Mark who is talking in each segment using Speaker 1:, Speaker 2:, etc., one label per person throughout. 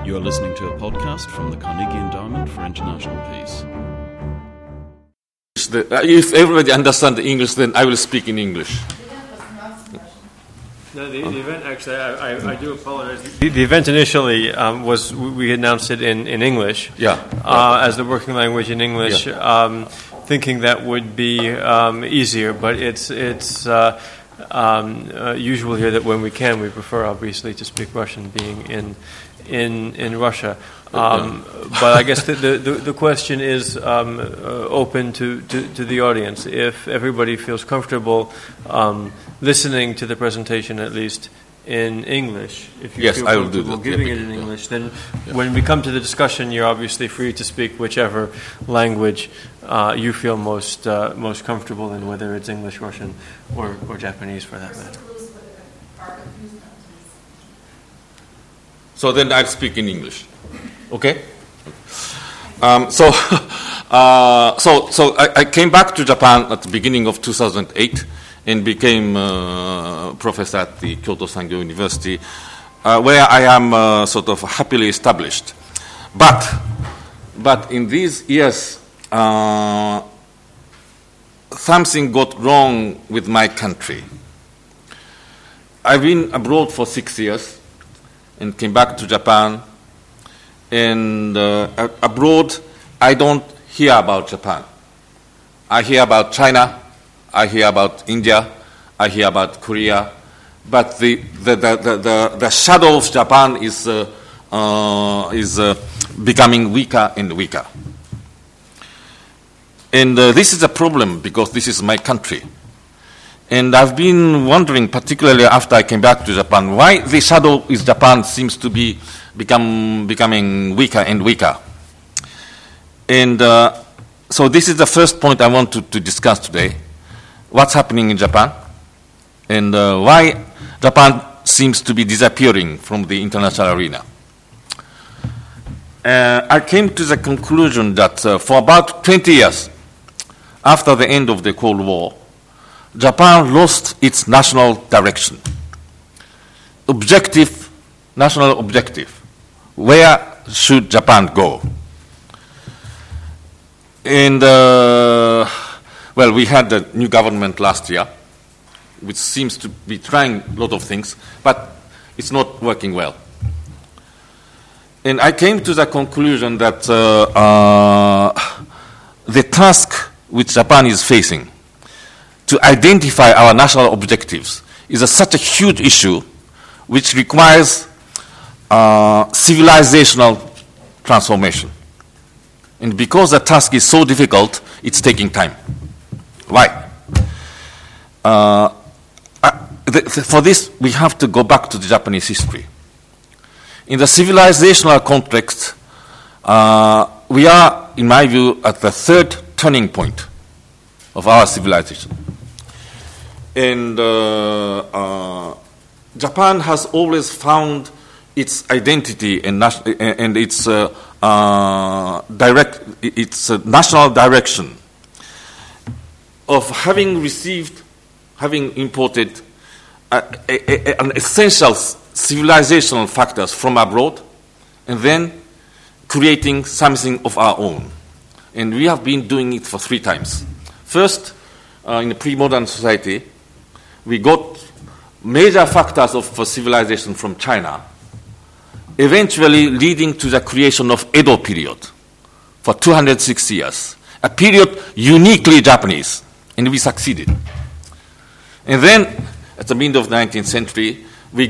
Speaker 1: You are listening to a podcast from the Carnegie Endowment for International Peace.
Speaker 2: If everybody understands English, then I will speak in English.
Speaker 3: No, the event actually, I do apologize. The event initially was, we announced it in English.
Speaker 2: Yeah.
Speaker 3: As the working language in English, thinking that would be easier, but it's usual here that when we can, we prefer obviously to speak Russian, being in Russia. But I guess the question is open to the audience. If everybody feels comfortable listening to the presentation, at least in English, if you feel comfortable giving it in English, then when we come to the discussion, you're obviously free to speak whichever language you feel most comfortable in, whether it's English, Russian, or Japanese for that matter.
Speaker 2: So then I'll speak in English. Okay? So I came back to Japan at the beginning of 2008 and became professor at the Kyoto Sangyo University, where I am sort of happily established. But in these years, something got wrong with my country. I've been abroad for 6 years and came back to Japan. And abroad, I don't hear about Japan. I hear about China, I hear about India, I hear about Korea, but the shadow of Japan is becoming weaker and weaker. And this is a problem because this is my country. And I've been wondering, particularly after I came back to Japan, why the shadow is Japan seems to be becoming weaker and weaker. And so this is the first point I want to discuss today. What's happening in Japan and why Japan seems to be disappearing from the international arena. I came to the conclusion that for about 20 years after the end of the Cold War, Japan lost its national direction. National objective. Where should Japan go? And, we had the new government last year, which seems to be trying a lot of things, but it's not working well. And I came to the conclusion that the task which Japan is facing to identify our national objectives is such a huge issue which requires civilizational transformation. And because the task is so difficult, it's taking time. Why? For this, we have to go back to the Japanese history. In the civilizational context, we are, in my view, at the third turning point of our civilization. And Japan has always found its identity and its national direction of having imported an essential civilizational factors from abroad and then creating something of our own. And we have been doing it for 3 times. First, in the pre-modern society, we got major factors of civilization from China, eventually leading to the creation of Edo period for 260 years, a period uniquely Japanese, and we succeeded. And then, at the middle of the 19th century, we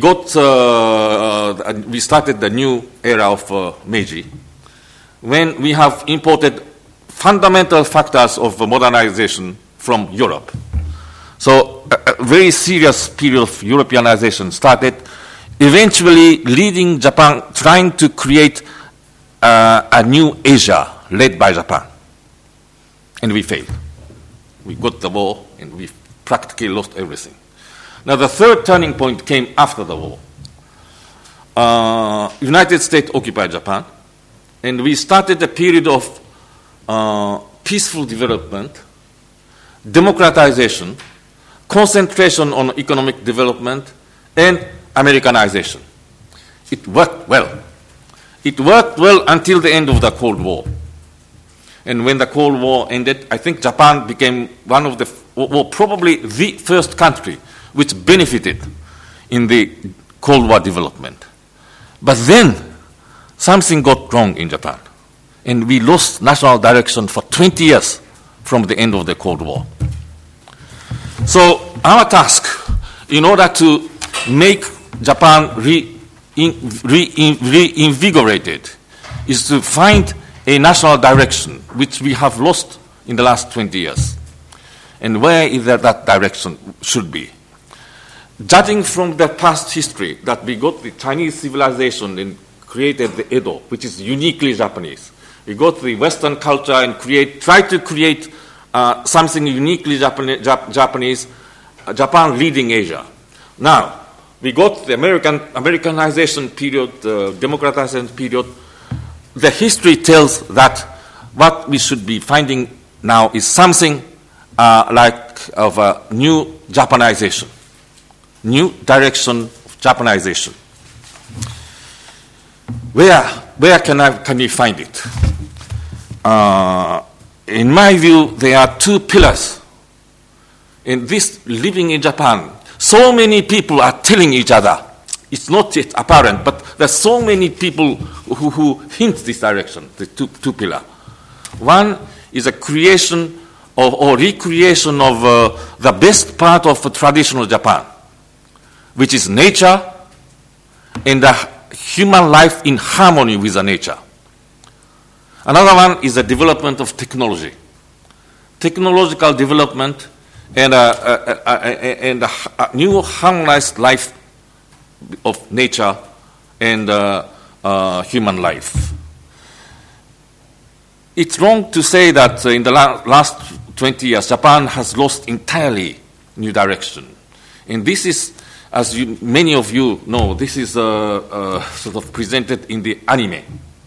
Speaker 2: started the new era of Meiji, when we have imported fundamental factors of modernization from Europe. So a very serious period of Europeanization started, eventually leading Japan, trying to create a new Asia led by Japan. And we failed. We got the war and we practically lost everything. Now the third turning point came after the war. United States occupied Japan, and we started a period of peaceful development, democratization, concentration on economic development, and Americanization. It worked well. It worked well until the end of the Cold War. And when the Cold War ended, I think Japan became one of the, well, probably the first country which benefited in the Cold War development. But then something got wrong in Japan, and we lost national direction for 20 years from the end of the Cold War. So our task, in order to make Japan reinvigorated, is to find a national direction which we have lost in the last 20 years. And where is that direction should be? Judging from the past history that we got the Chinese civilization and created the Edo, which is uniquely Japanese. We got the Western culture and try to create something uniquely Japanese, Japan leading Asia. Now, we got the Americanization period, democratization period. The history tells that what we should be finding now is something like of a new Japanization, new direction of Japanization. Where can you find it? In my view, there are two pillars. In this living in Japan, so many people are telling each other. It's not yet apparent, but there's so many people who hint this direction, the two pillars. One is a creation or recreation of the best part of traditional Japan, which is nature and the human life in harmony with the nature. Another one is the development of technology. Technological development and a new harmonized life of nature and human life. It's wrong to say that in the last 20 years, Japan has lost entirely new direction. And this is, as many of you know, this is sort of presented in the anime.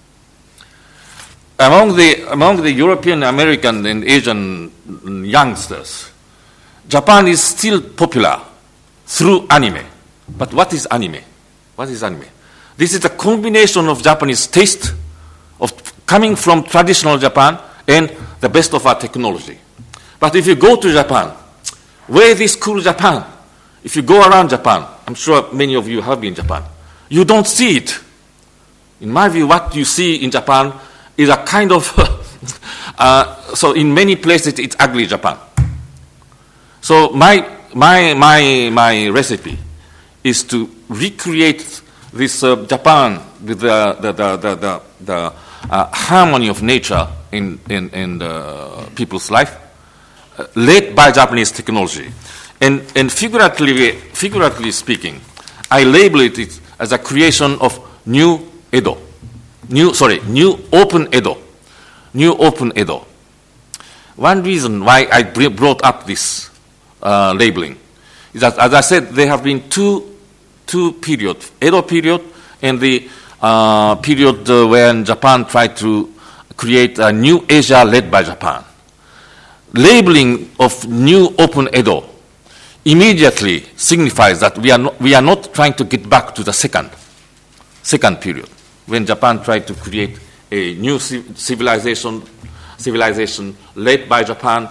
Speaker 2: Among the European, American, and Asian youngsters, Japan is still popular through anime. But what is anime? What is anime? This is a combination of Japanese taste, of coming from traditional Japan, and the best of our technology. But if you go to Japan, where is this cool Japan? If you go around Japan, I'm sure many of you have been in Japan, you don't see it. In my view, what you see in Japan is a kind of, so in many places it's ugly Japan. So my recipe is to recreate this Japan with the harmony of nature in people's life, led by Japanese technology. And figuratively speaking, I label it as a creation of new Edo. New open Edo. New open Edo. One reason why I brought up this labeling is that, as I said, there have been two periods, Edo period and the period when Japan tried to create a new Asia led by Japan. Labeling of new open Edo immediately signifies that we are not trying to get back to the second period, when Japan tried to create a new civilization led by Japan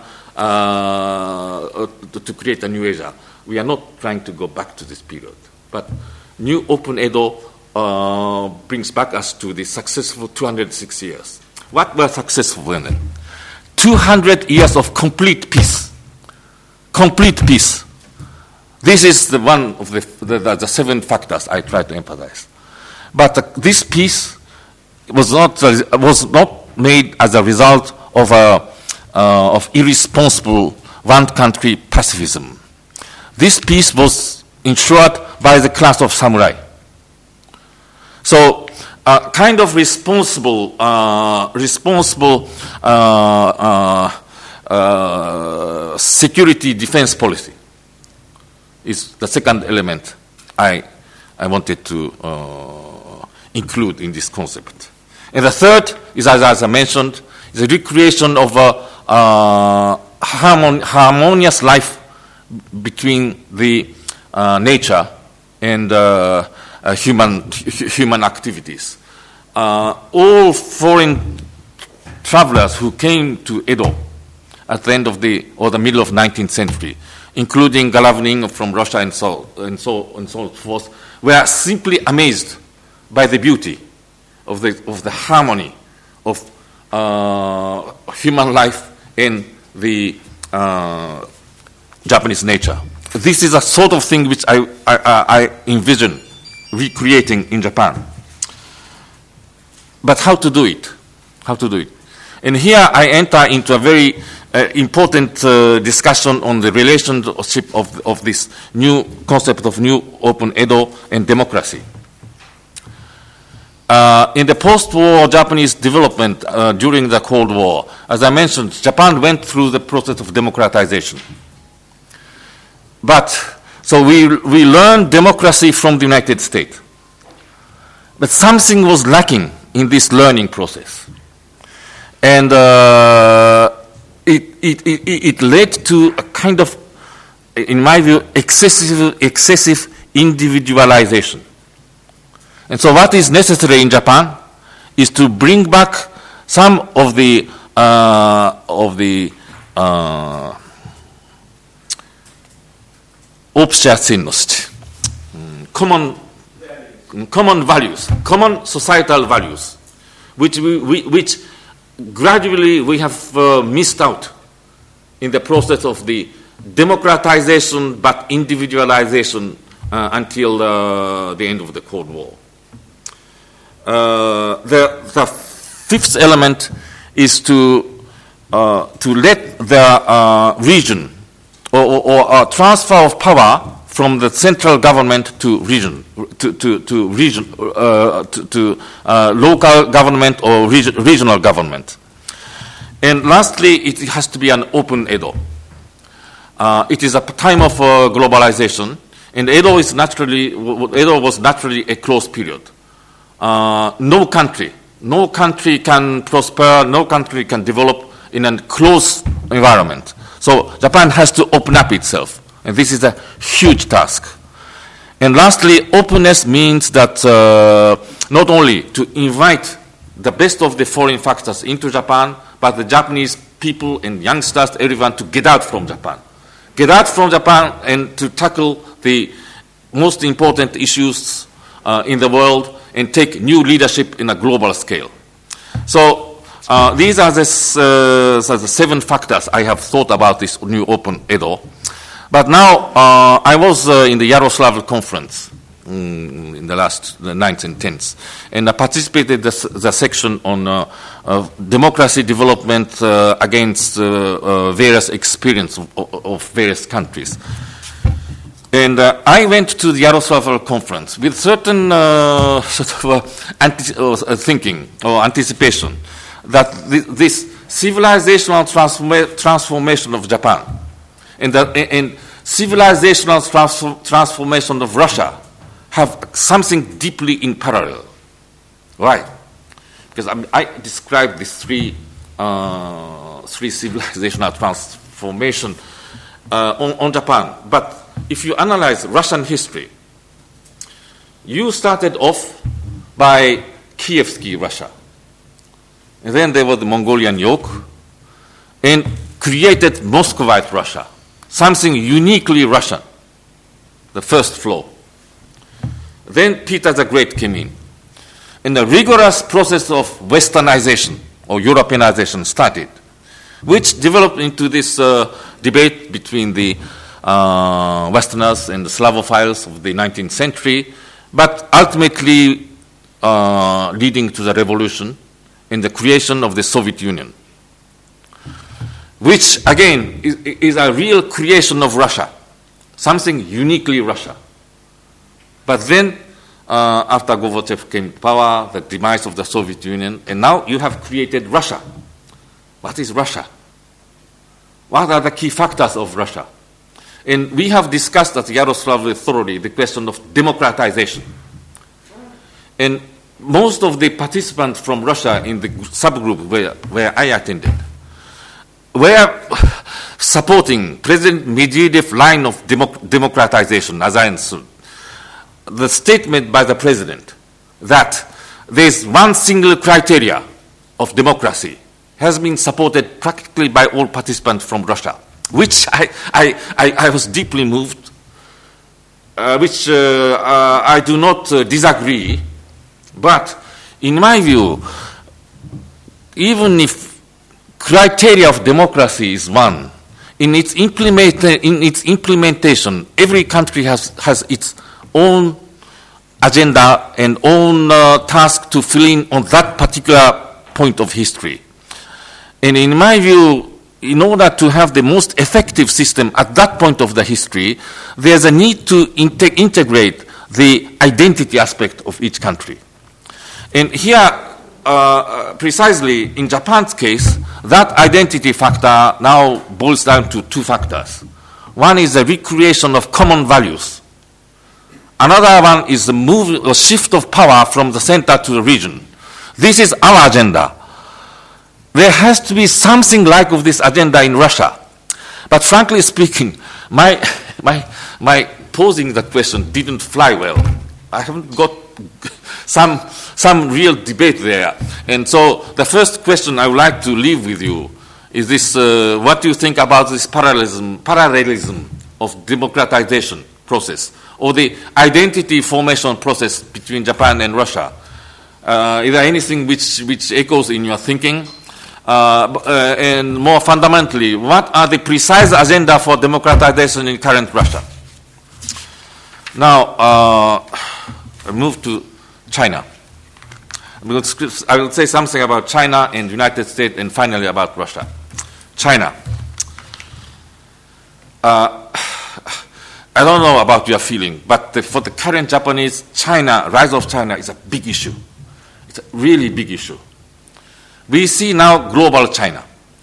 Speaker 2: to create a new Asia. We are not trying to go back to this period. But new open Edo brings back us to the successful 206 years. What were successful then? 200 years of complete peace. Complete peace. This is the one of the 7 factors I try to emphasize. But this peace was not made as a result of irresponsible one-country pacifism. This peace was ensured by the class of samurai. So, kind of responsible security defense policy is the second element I wanted to include in this concept. And the third is, as I mentioned, is a recreation of a harmonious life between the nature and human activities. all foreign travelers who came to Edo at the end of the middle of 19th century, including Golovnin from Russia and so forth, were simply amazed by the beauty of the harmony of human life and the Japanese nature. This is a sort of thing which I envision recreating in Japan. But how to do it? How to do it? And here I enter into a very important discussion on the relationship of this new concept of new open Edo and democracy. In the post-war Japanese development during the Cold War, as I mentioned, Japan went through the process of democratization. So we learned democracy from the United States. But something was lacking in this learning process. And it led to a kind of, in my view, excessive individualization. And so what is necessary in Japan is to bring back some of the общественность, common values, common societal values, which gradually we have missed out in the process of the democratization but individualization until the end of the Cold War. The fifth element is to let the region or transfer of power from the central government to local government or regional government. And lastly, it has to be an open Edo. It is a time of globalization, and Edo was naturally a closed period. No country can prosper, no country can develop in a closed environment. So Japan has to open up itself, and this is a huge task. And lastly, openness means that not only to invite the best of the foreign factors into Japan, but the Japanese people and youngsters, everyone, to get out from Japan. Get out from Japan and to tackle the most important issues in the world and take new leadership in a global scale. So these are the 7 factors I have thought about this new open Edo. But now I was in the Yaroslavl conference in the last 9th and 10th, and I participated in the section on democracy development against various experience of various countries. And I went to the Yaroslavl conference with certain thinking or anticipation that this civilizational transformation of Japan and civilizational transformation of Russia have something deeply in parallel. Why? Because I described these three civilizational transformation on Japan. But if you analyze Russian history, you started off by Kievsky Russia. And then there was the Mongolian yoke, and created Muscovite Russia, something uniquely Russian, the first flow. Then Peter the Great came in, and a rigorous process of westernization or Europeanization started, which developed into this debate between the Westerners and the Slavophiles of the 19th century, but ultimately leading to the revolution and the creation of the Soviet Union, which again is a real creation of Russia, something uniquely Russia. But then, after Gorbachev came to power, the demise of the Soviet Union, and now you have created Russia. What is Russia? What are the key factors of Russia? And we have discussed at Yaroslavl thoroughly the question of democratization. And most of the participants from Russia in the subgroup where I attended were supporting President Medvedev's line of democratization, as I understood. The statement by the president that there's one single criteria of democracy has been supported practically by all participants from Russia, which I was deeply moved, which I do not disagree. But in my view, even if criteria of democracy is one, in its implementation, every country has its own agenda and own task to fill in on that particular point of history. And in my view, in order to have the most effective system at that point of the history, there's a need to integrate the identity aspect of each country. And here, precisely in Japan's case, that identity factor now boils down to two factors. One is the recreation of common values. Another one is the move or shift of power from the center to the region. This is our agenda. There has to be something like of this agenda in Russia. But frankly speaking, my posing that question didn't fly well. I haven't got some real debate there. And so the first question I would like to leave with you is this, what do you think about this parallelism of democratization process or the identity formation process between Japan and Russia? Is there anything which echoes in your thinking? And more fundamentally, what are the precise agenda for democratization in current Russia? Now, I move to China. I will say something about China and United States and finally about Russia. China. I don't know about your feeling, but for the current Japanese, rise of China is a big issue. It's a really big issue. We see now global China.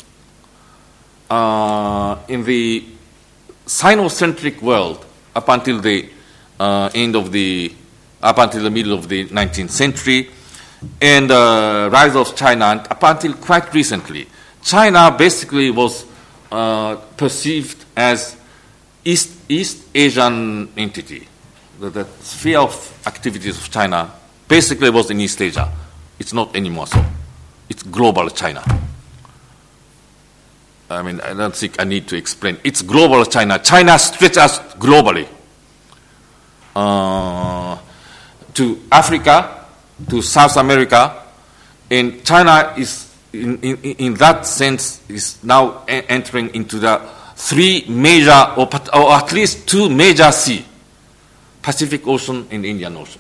Speaker 2: In the Sinocentric world, up until the middle of the 19th century, and rise of China, and up until quite recently, China basically was perceived as East Asian entity. The sphere of activities of China basically was in East Asia. It's not anymore so. It's global China. I mean, I don't think I need to explain. It's global China. China stretches globally to Africa, to South America, and China is, in that sense, is now entering into the three major, or at least two major seas, Pacific Ocean and Indian Ocean.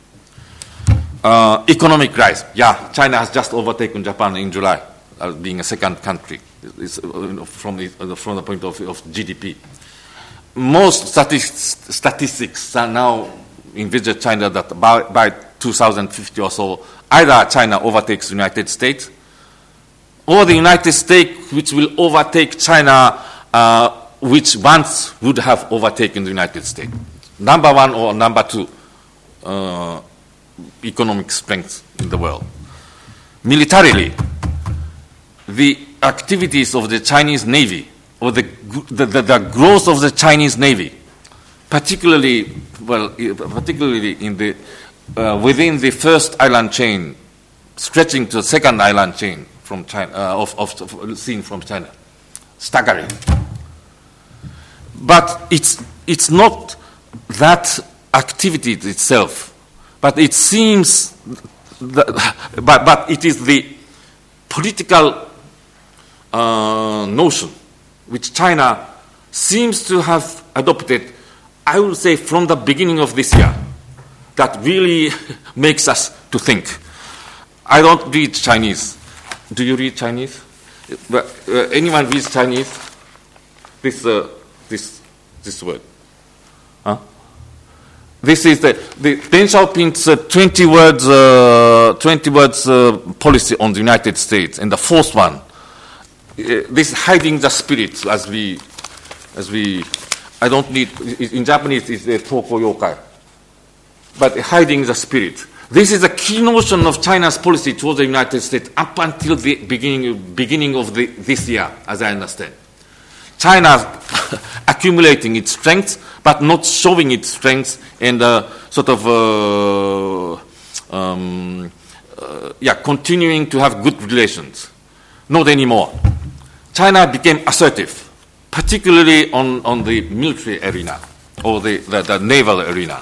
Speaker 2: Economic rise. Yeah, China has just overtaken Japan in July, being a second country from the point of view of GDP. Most statistics are now envisage China that by 2050 or so, either China overtakes the United States, or the United States, which will overtake China, which once would have overtaken the United States. Number one or number two economic strength in the world. Militarily, the activities of the Chinese Navy, or the growth of the Chinese Navy, particularly in the within the first island chain, stretching to the second island chain from China, seen from China, staggering. But it's not that activity itself, but it seems but it is the political notion which China seems to have adopted, I would say, from the beginning of this year, that really makes us to think. I don't read Chinese. Do you read Chinese? Anyone reads Chinese? This word. Huh? This is the Deng Xiaoping's 20 words policy on the United States, and the fourth one. This hiding the spirit, as we, I don't need, in Japanese it's a toko yokai, but hiding the spirit. This is a key notion of China's policy towards the United States up until the beginning of this year, as I understand. China accumulating its strength, but not showing its strength, and sort of continuing to have good relations. Not anymore. China became assertive, particularly on the military arena or the naval arena.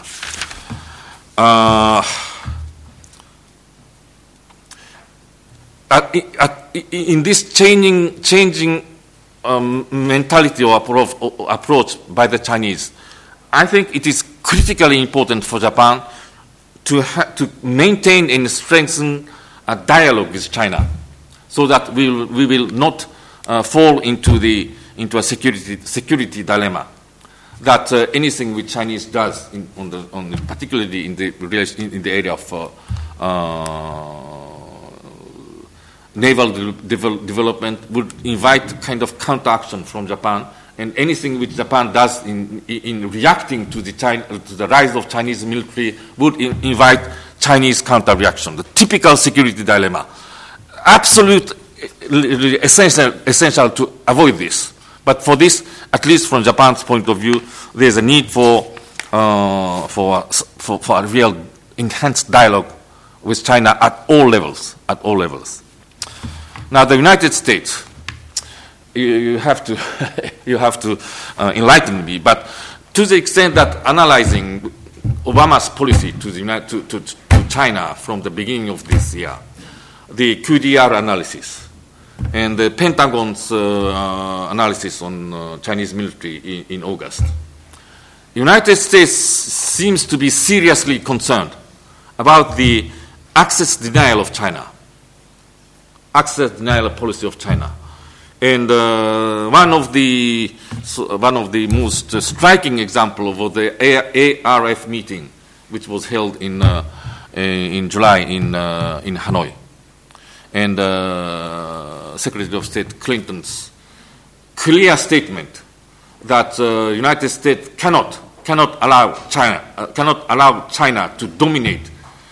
Speaker 2: In this changing mentality or approach by the Chinese, I think it is critically important for Japan to maintain and strengthen a dialogue with China, so that we will not fall into a security dilemma. That anything which Chinese does, particularly in the area of naval development, would invite kind of counteraction from Japan, and anything which Japan does in reacting to the rise of Chinese military would invite Chinese counter-reaction. The typical security dilemma. Absolute essential to avoid this. But for this, at least from Japan's point of view, there is a need for a real enhanced dialogue with China at all levels. Now, the United States, you have to enlighten me, but to the extent that analyzing Obama's policy to China from the beginning of this year, the QDR analysis and the Pentagon's analysis on Chinese military in August, the United States seems to be seriously concerned about the access denial policy of China. And one of the most striking example of the ARF meeting, which was held in July in Hanoi, and Secretary of State Clinton's clear statement that United States cannot allow China to dominate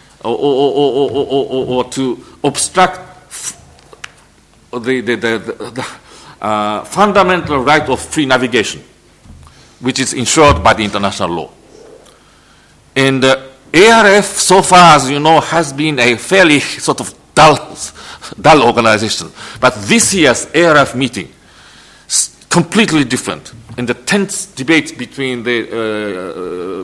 Speaker 2: or to obstruct the fundamental right of free navigation, which is ensured by the international law. And ARF, so far as you know, has been a fairly sort of dull organization. But this year's ARF meeting is completely different. And the tense debate between the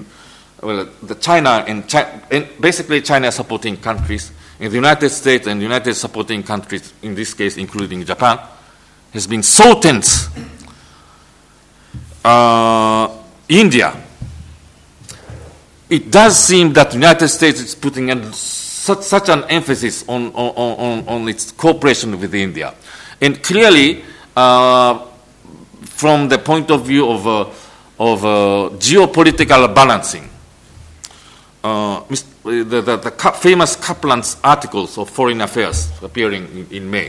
Speaker 2: China and basically China supporting countries, and the United States and United supporting countries, in this case including Japan, has been so tense. India, it does seem that the United States is putting such an emphasis on its cooperation with India. And clearly, from the point of view of geopolitical balancing, the famous Kaplan's articles of Foreign Affairs appearing in May,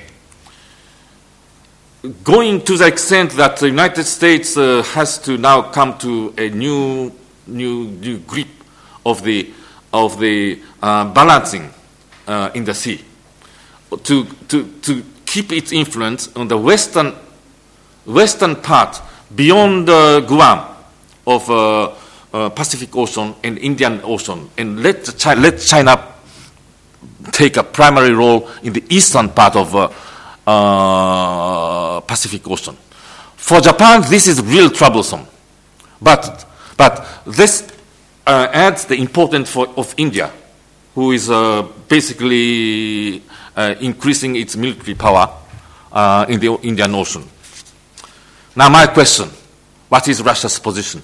Speaker 2: going to the extent that the United States has to now come to a new grip of the balancing in the sea, to keep its influence on the western part beyond Guam of Pacific Ocean and Indian Ocean, and let China take a primary role in the eastern part of Pacific Ocean. For Japan, this is real troublesome, but this adds the importance of India, who is basically increasing its military power in the Indian Ocean. Now, my question: what is Russia's position?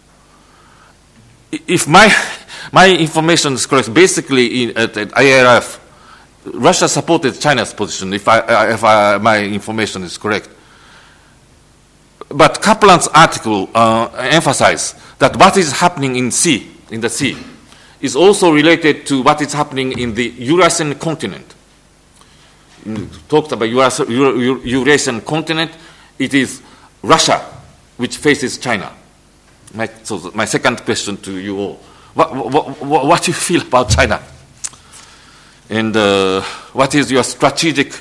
Speaker 2: If my information is correct, basically at IRF, Russia supported China's position, if my information is correct. But Kaplan's article emphasized that what is happening in the sea, is also related to what is happening in the Eurasian continent. Talked about Eurasian continent, it is Russia which faces China. So my second question to you all: what do you feel about China? And what is your strategic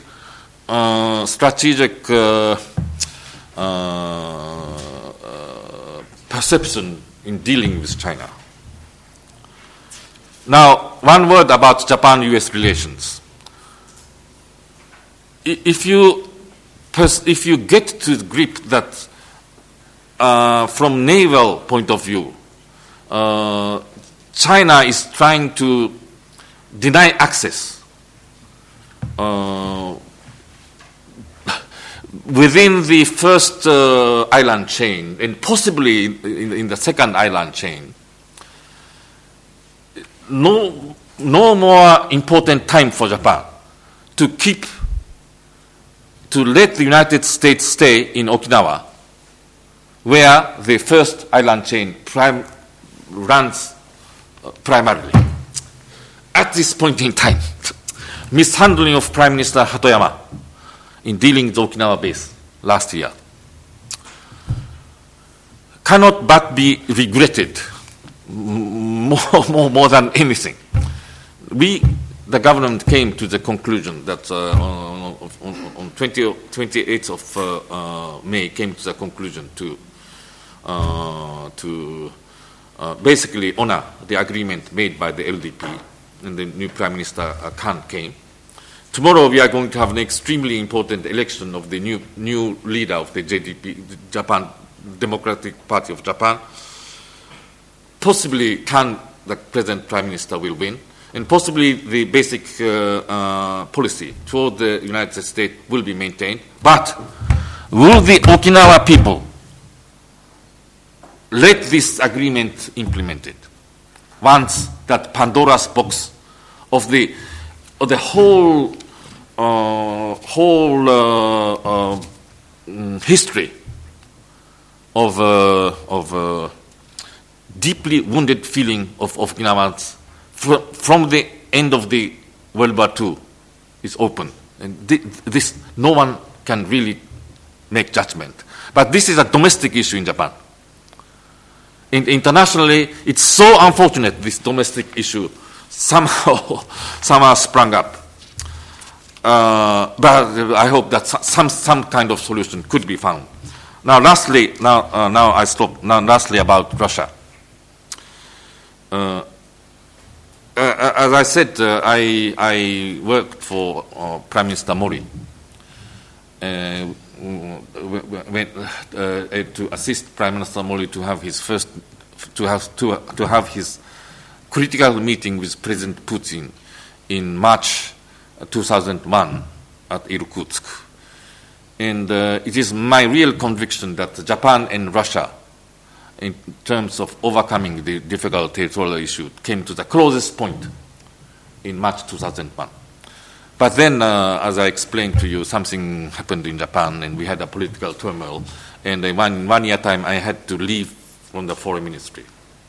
Speaker 2: perception in dealing with China? Now, one word about Japan-U.S. relations. If you get to the grip that from naval point of view, China is trying to deny access within the first island chain and possibly in the second island chain. No more important time for Japan to let the United States stay in Okinawa, where the first island chain runs primarily. At this point in time, mishandling of Prime Minister Hatoyama in dealing with the Okinawa base last year cannot but be regretted more than anything. The government came to the conclusion that on 28th of May came to the conclusion to basically honor the agreement made by the LDP, and the new Prime Minister Kan came. Tomorrow we are going to have an extremely important election of the new leader of the JDP, Japan Democratic Party of Japan. Possibly Kan, the present Prime Minister, will win, and possibly the basic policy toward the United States will be maintained. But will the Okinawa people let this agreement implemented once that Pandora's box of the whole history of deeply wounded feeling of Okinawans from the end of the World War II is open, and this no one can really make judgment. But this is a domestic issue in Japan. Internationally, it's so unfortunate this domestic issue somehow sprung up. But I hope that some kind of solution could be found. Now, lastly, lastly about Russia. As I said, I worked for Prime Minister Mori to assist Prime Minister Mori to have his first to have his critical meeting with President Putin in March 2001 at Irkutsk. And it is my real conviction that Japan and Russia, in terms of overcoming the difficult territorial issue, came to the closest point in March 2001. But then, as I explained to you, something happened in Japan, and we had a political turmoil. And in one year time, I had to leave from the foreign ministry.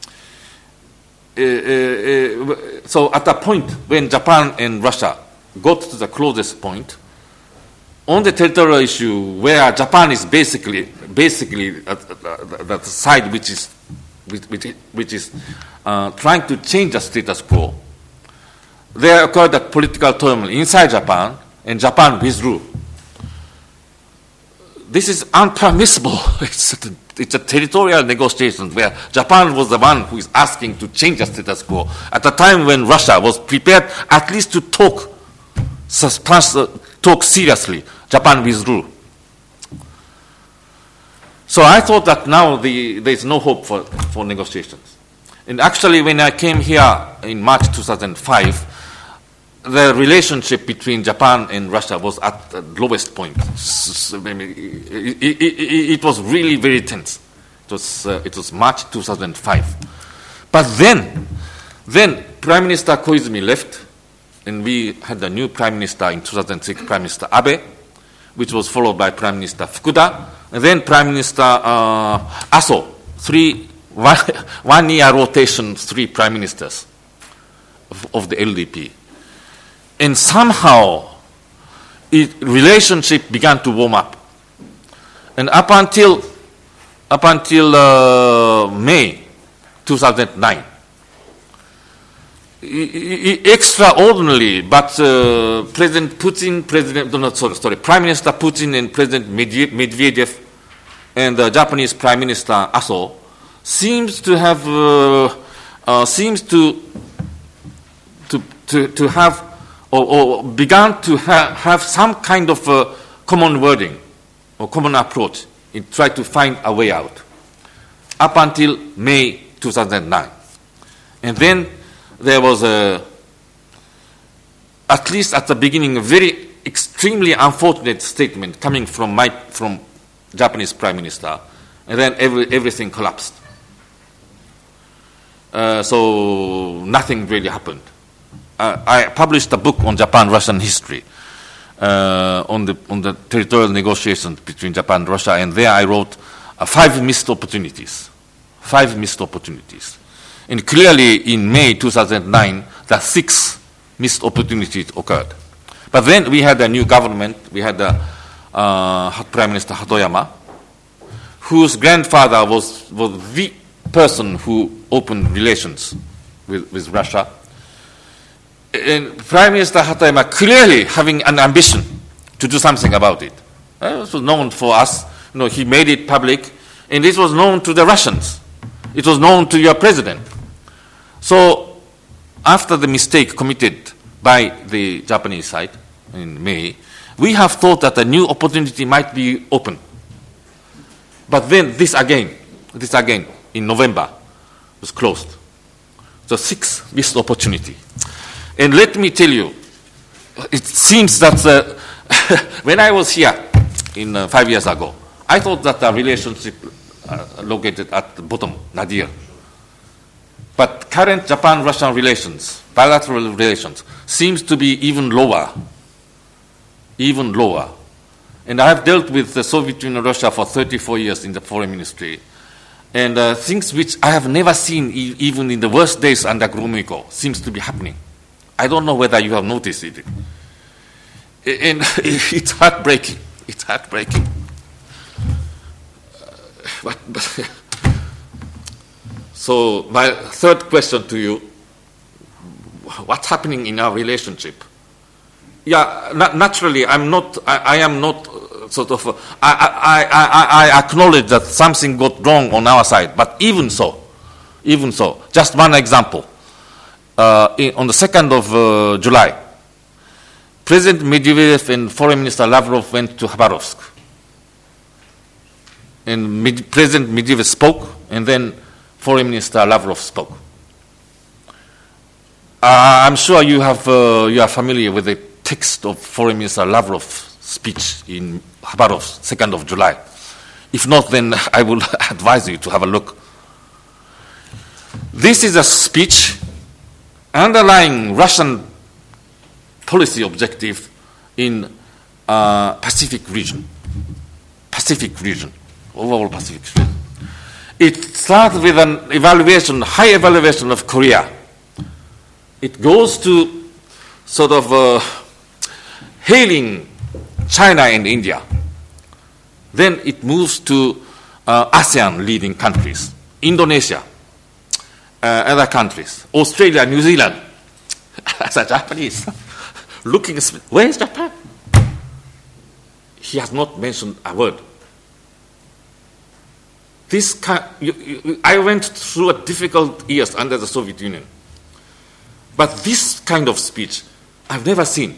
Speaker 2: So at a point when Japan and Russia got to the closest point, on the territorial issue where Japan is basically the side which is trying to change the status quo, there occurred a political turmoil inside Japan, and Japan withdrew. This is unpermissible. It's a territorial negotiation where Japan was the one who is asking to change the status quo at a time when Russia was prepared at least to talk seriously. Japan withdrew. So I thought that now there is no hope for negotiations. And actually, when I came here in March 2005, the relationship between Japan and Russia was at the lowest point. It was really very tense. It was March 2005. But then Prime Minister Koizumi left, and we had a new Prime Minister in 2006, Prime Minister Abe, which was followed by Prime Minister Fukuda, and then Prime Minister Aso. 1 year rotation, 3 prime ministers of the LDP. And somehow, relationship began to warm up. And up until May 2009, extraordinarily, but Prime Minister Putin and President Medvedev and the Japanese Prime Minister Aso seems to to have or began to have some kind of common wording or common approach in trying to find a way out up until May 2009. And then there was at least at the beginning, a very extremely unfortunate statement coming from Japanese Prime Minister, and then everything collapsed. So nothing really happened. I published a book on Japan-Russian history on the territorial negotiations between Japan and Russia, and there I wrote 5 missed opportunities. 5 missed opportunities. And clearly in May 2009, the 6 missed opportunities occurred. But then we had a new government. We had Prime Minister Hatoyama, whose grandfather was the person who opened relations with Russia. And Prime Minister Hatoyama clearly having an ambition to do something about it. It was known for us. He made it public, and it was known to the Russians. It was known to your president. So after the mistake committed by the Japanese side in May, we have thought that a new opportunity might be open. But then this again, in November, was closed. So 6 missed opportunity. And let me tell you, it seems that when I was here 5 years ago, I thought that the relationship located at the bottom, nadir. But current Japan-Russian relations, bilateral relations, seems to be even lower. And I have dealt with the Soviet Union and Russia for 34 years in the foreign ministry. And things which I have never seen, even in the worst days under Gromyko, seems to be happening. I don't know whether you have noticed it. And it's heartbreaking. So my third question to you, what's happening in our relationship? Yeah, naturally, I am not I acknowledge that something got wrong on our side, but even so, just one example. On the 2nd of July, President Medvedev and Foreign Minister Lavrov went to Khabarovsk. And President Medvedev spoke, and then Foreign Minister Lavrov spoke. I'm sure you are familiar with the text of Foreign Minister Lavrov's speech in Khabarovsk, 2nd of July. If not, then I will advise you to have a look. This is a speech underlying Russian policy objective in Pacific region, overall Pacific region. It starts with an high evaluation of Korea. It goes to sort of hailing China and India. Then it moves to ASEAN leading countries, Indonesia, other countries, Australia, New Zealand. As a Japanese, looking, where is Japan? He has not mentioned a word. I went through difficult years under the Soviet Union. But this kind of speech, I've never seen.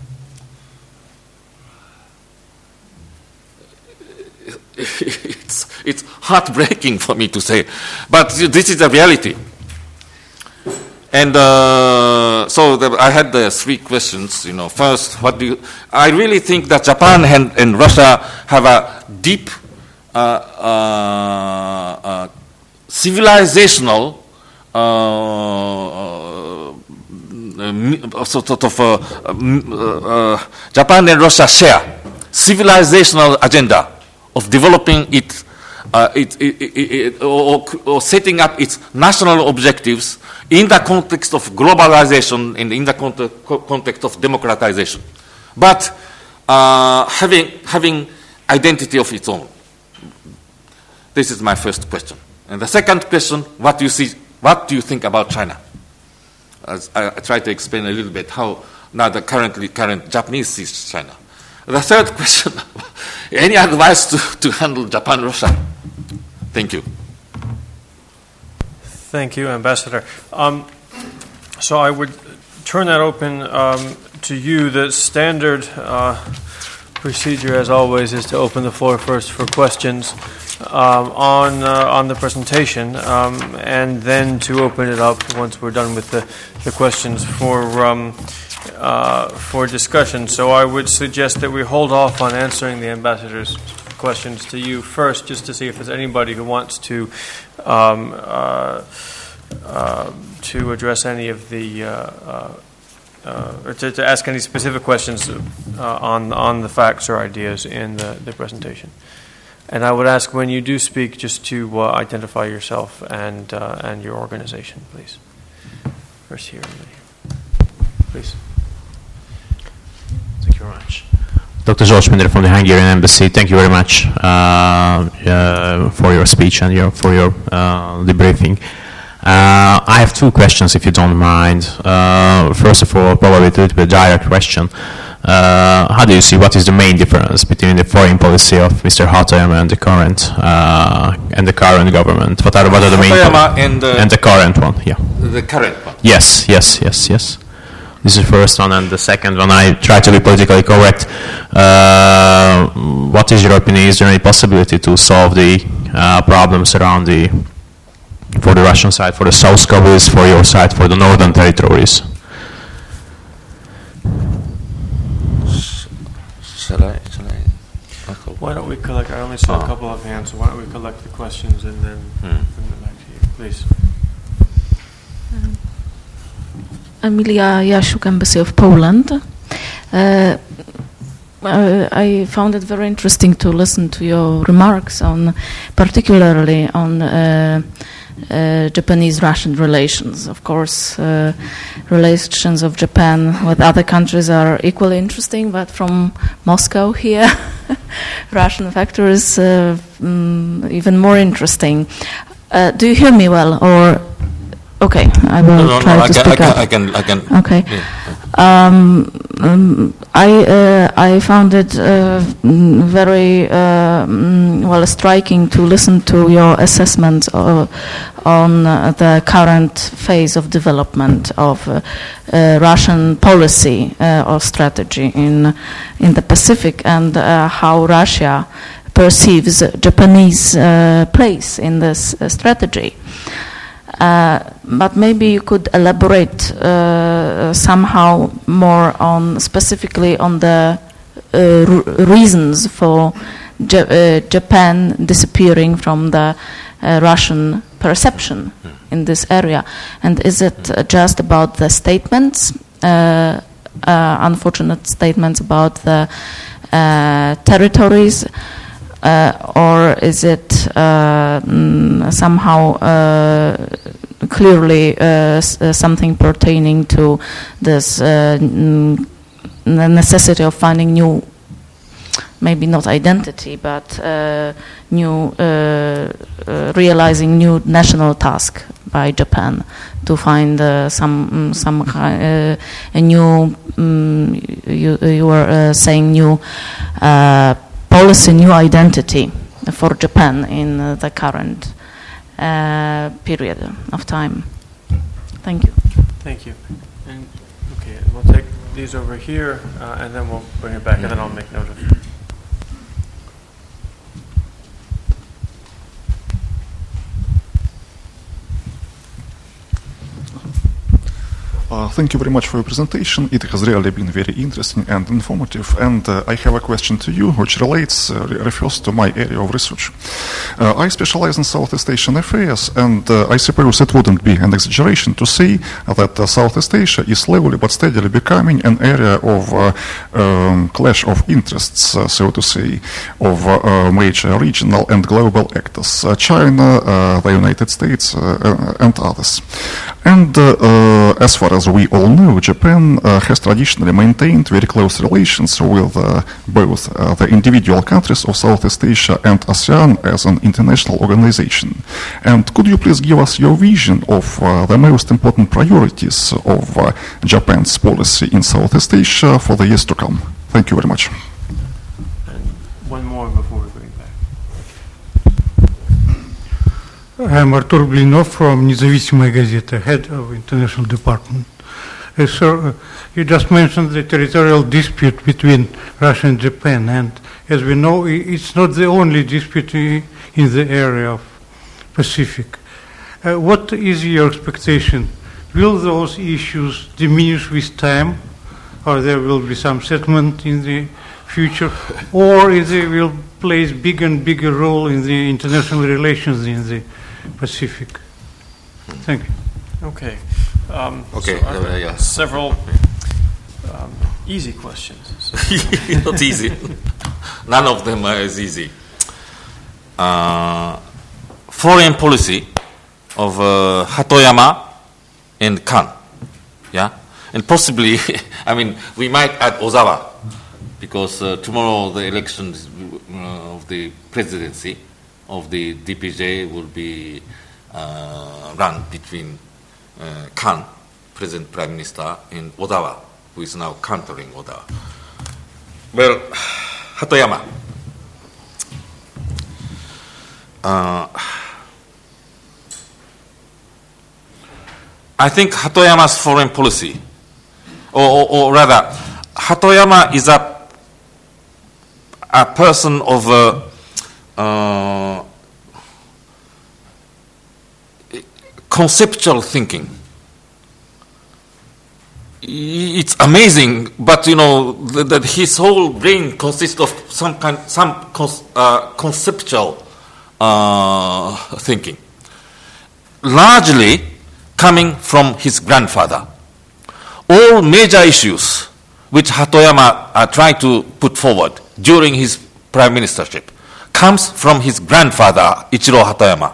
Speaker 2: It's heartbreaking for me to say, but this is the reality. And so I had the 3 questions. First, I really think that Japan and Russia have a deep civilizational Japan and Russia share civilizational agenda of developing or setting up its national objectives in the context of globalization and in the context of democratization, but having identity of its own. This is my first question. And the second question: what do you think about China? As I try to explain a little bit how now the current Japanese sees China. The third question: any advice to handle Japan-Russia? Thank you.
Speaker 3: Thank you, Ambassador. So I would turn that open to you. The standard procedure, as always, is to open the floor first for questions on the presentation, and then to open it up once we're done with the questions for discussion. So I would suggest that we hold off on answering the ambassador's questions to you first, just to see if there's anybody who wants to address any of the or to ask any specific questions on the facts or ideas in the presentation. And I would ask, when you do speak, just to identify yourself and your organization, please. First here, please.
Speaker 4: Thank you very much. Dr. Zsolt Minder from the Hungarian Embassy. Thank you very much for your speech and for your debriefing. I have two questions, if you don't mind. First of all, probably a little bit direct question. How do you see, what is the main difference between the foreign policy of Mr. Hatayama and the current government? What are the main and the current one? Yeah.
Speaker 2: The current one.
Speaker 4: Yes. This is the first one, and the second one, I try to be politically correct. What is your opinion? Is there any possibility to solve the problems around for the Russian side, for the South Caucasus, for your side, for the northern territories?
Speaker 2: Shall I?
Speaker 3: Why don't we collect? I only saw a couple of hands, so why don't we collect the questions and then bring them back to you, please.
Speaker 5: Emilia Jasiuk, Embassy of Poland. I found it very interesting to listen to your remarks particularly on Japanese-Russian relations. Of course, relations of Japan with other countries are equally interesting, but from Moscow here, Russian factor is even more interesting. Do you hear me well, or? Okay, I will try to speak up.
Speaker 2: I can.
Speaker 5: Okay.
Speaker 2: Yeah.
Speaker 5: I found it very striking to listen to your assessment on the current phase of development of Russian policy or strategy in the Pacific, and how Russia perceives Japanese place in this strategy. But maybe you could elaborate somehow more specifically on the reasons for Japan disappearing from the Russian perception in this area. And is it just about the statements, unfortunate statements about the territories, or is it somehow clearly something pertaining to this necessity of finding new, maybe not identity, but realizing new national task by Japan to find a new, you were saying new policy, new identity for Japan in the current period of time. Thank you.
Speaker 3: Thank you. And okay, we'll take these over here, and then we'll bring it back, and then I'll make note of it.
Speaker 6: Thank you very much for your presentation. It has really been very interesting and informative. And I have a question to you, which refers to my area of research. I specialize in Southeast Asian affairs, and I suppose it wouldn't be an exaggeration to say that Southeast Asia is slowly but steadily becoming an area of clash of interests, so to say, of major regional and global actors, China, the United States, and others. And as far as we all know, Japan has traditionally maintained very close relations with both the individual countries of Southeast Asia and ASEAN as an international organization. And could you please give us your vision of the most important priorities of Japan's policy in Southeast Asia for the years to come? Thank you very much.
Speaker 3: And one more before we bring it back.
Speaker 7: I'm Artur Blinov from Независимая газета, head of international department. Sir, you just mentioned the territorial dispute between Russia and Japan, and as we know, it's not the only dispute in the area of Pacific. What is your expectation? Will those issues diminish with time, or there will be some settlement in the future, or they will play a bigger and bigger role in the international relations in the Pacific? Thank you.
Speaker 3: Okay.
Speaker 2: Okay,
Speaker 3: So I've
Speaker 2: yeah.
Speaker 3: several easy questions.
Speaker 2: Not easy. None of them are as easy. Foreign policy of Hatoyama and Kan. Yeah? And possibly, I mean, we might add Ozawa, because tomorrow the elections of the presidency of the DPJ will be run between Kan, present Prime Minister, and Ozawa, who is now countering Ozawa. Well, Hatoyama. I think Hatoyama's foreign policy, or rather, Hatoyama is a person of conceptual thinking. It's amazing, but you know that his whole brain consists of some conceptual thinking, largely coming from his grandfather. All major issues which Hatoyama tried to put forward during his prime ministership comes from his grandfather, Ichiro Hatoyama.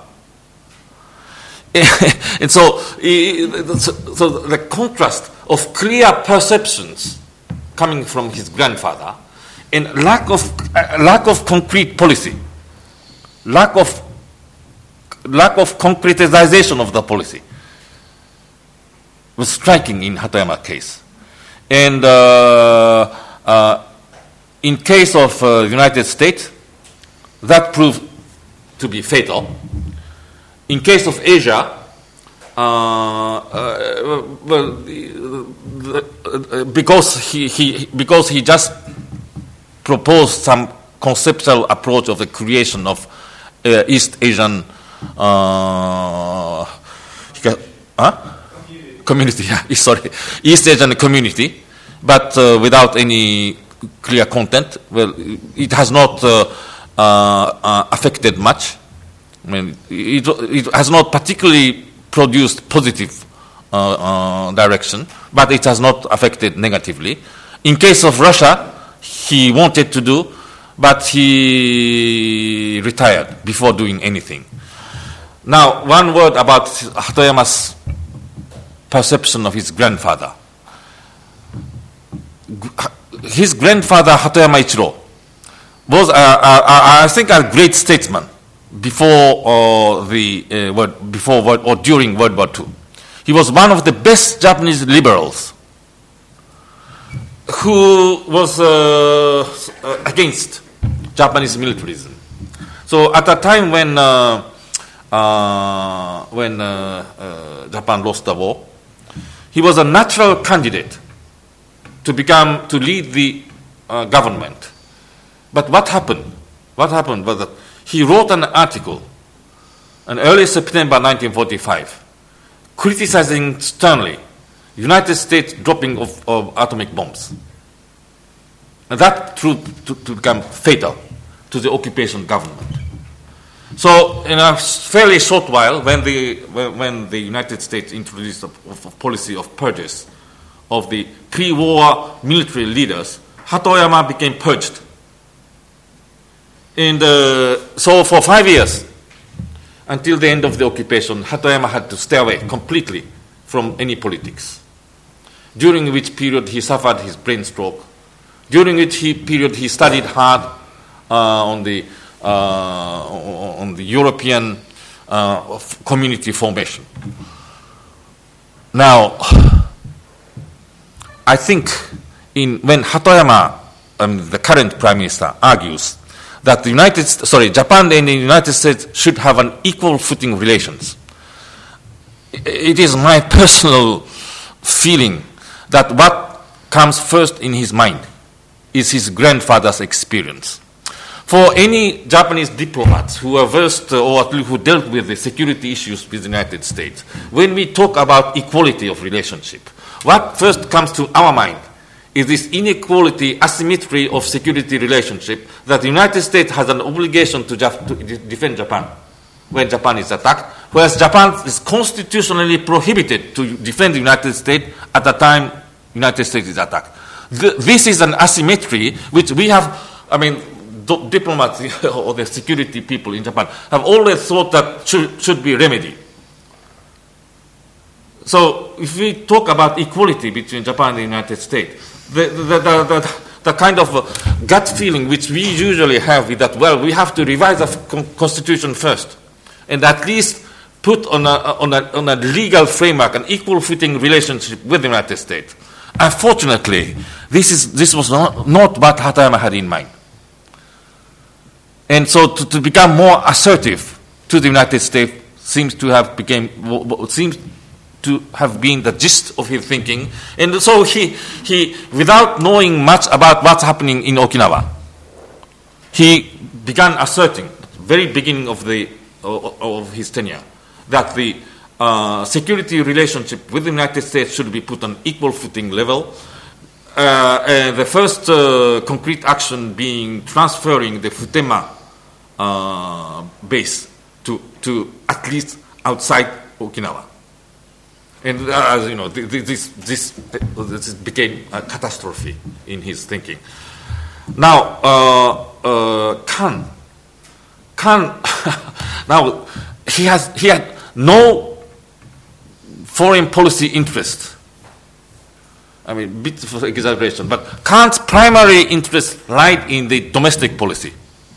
Speaker 2: And so the contrast of clear perceptions coming from his grandfather and lack of concrete policy, lack of concretization of the policy was striking in Hatoyama's case. And in case of the United States, that proved to be fatal. In case of Asia, because he just proposed some conceptual approach of the creation of East Asian community. Sorry, East Asian community, but without any clear content. Well, it has not affected much. I mean, it has not particularly produced positive direction, but it has not affected negatively. In case of Russia, he wanted to do, but he retired before doing anything. Now, one word about Hatoyama's perception of his grandfather. His grandfather, Hatoyama Ichiro, was, I think, a great statesman before or during World War II. He was one of the best Japanese liberals who was against Japanese militarism. So at a time when Japan lost the war, he was a natural candidate to lead the government. But what happened? What happened was that he wrote an article in early September 1945 criticizing sternly United States dropping of atomic bombs. And that proved to become fatal to the occupation government. So in a fairly short while, when the United States introduced a policy of purges of the pre-war military leaders, Hatoyama became purged. And so for 5 years, until the end of the occupation, Hatoyama had to stay away completely from any politics, during which period he suffered his brain stroke, during which period he studied hard on the European community formation. Now, I think when Hatoyama, the current prime minister, argues that Japan and the United States should have an equal footing relations, it is my personal feeling that what comes first in his mind is his grandfather's experience. For any Japanese diplomats who are versed or who dealt with the security issues with the United States, when we talk about equality of relationship, what first comes to our mind is this inequality, asymmetry of security relationship that the United States has an obligation to defend Japan when Japan is attacked, whereas Japan is constitutionally prohibited to defend the United States at the time United States is attacked. This is an asymmetry which we have, diplomats or the security people in Japan have always thought that should be remedied. So if we talk about equality between Japan and the United States, the kind of gut feeling which we usually have is that, well, we have to revise the constitution first and at least put on a legal framework an equal footing relationship with the United States. Unfortunately, this was not what Hatayama had in mind. And so to become more assertive to the United States seems to have been the gist of his thinking. And so he without knowing much about what's happening in Okinawa, he began asserting at the very beginning of his tenure that the security relationship with the United States should be put on equal footing level. And the first concrete action being transferring the Futenma base to at least outside Okinawa. And as you know, this became a catastrophe in his thinking. Now, Kan now he had no foreign policy interest. I mean, bit of exaggeration, but Kan's primary interest lied in the domestic policy.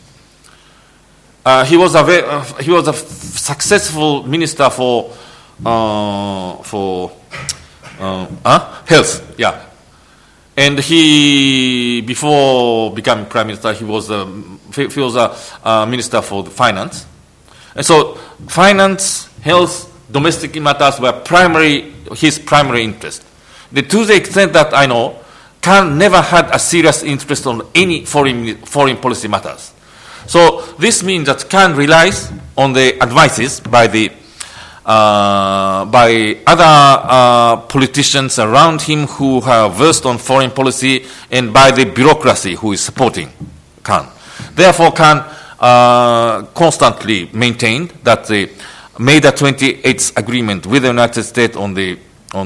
Speaker 2: He was a successful minister for health, yeah. And he, before becoming prime minister, he was a minister for the finance. And so, finance, health, domestic matters were his primary interest. To the extent that I know, Kan never had a serious interest on any foreign policy matters. So this means that Kan relies on the advices by other politicians around him who are versed on foreign policy and by the bureaucracy who is supporting Kan. Therefore, Kan constantly maintained that the May the 28th agreement with the United States on the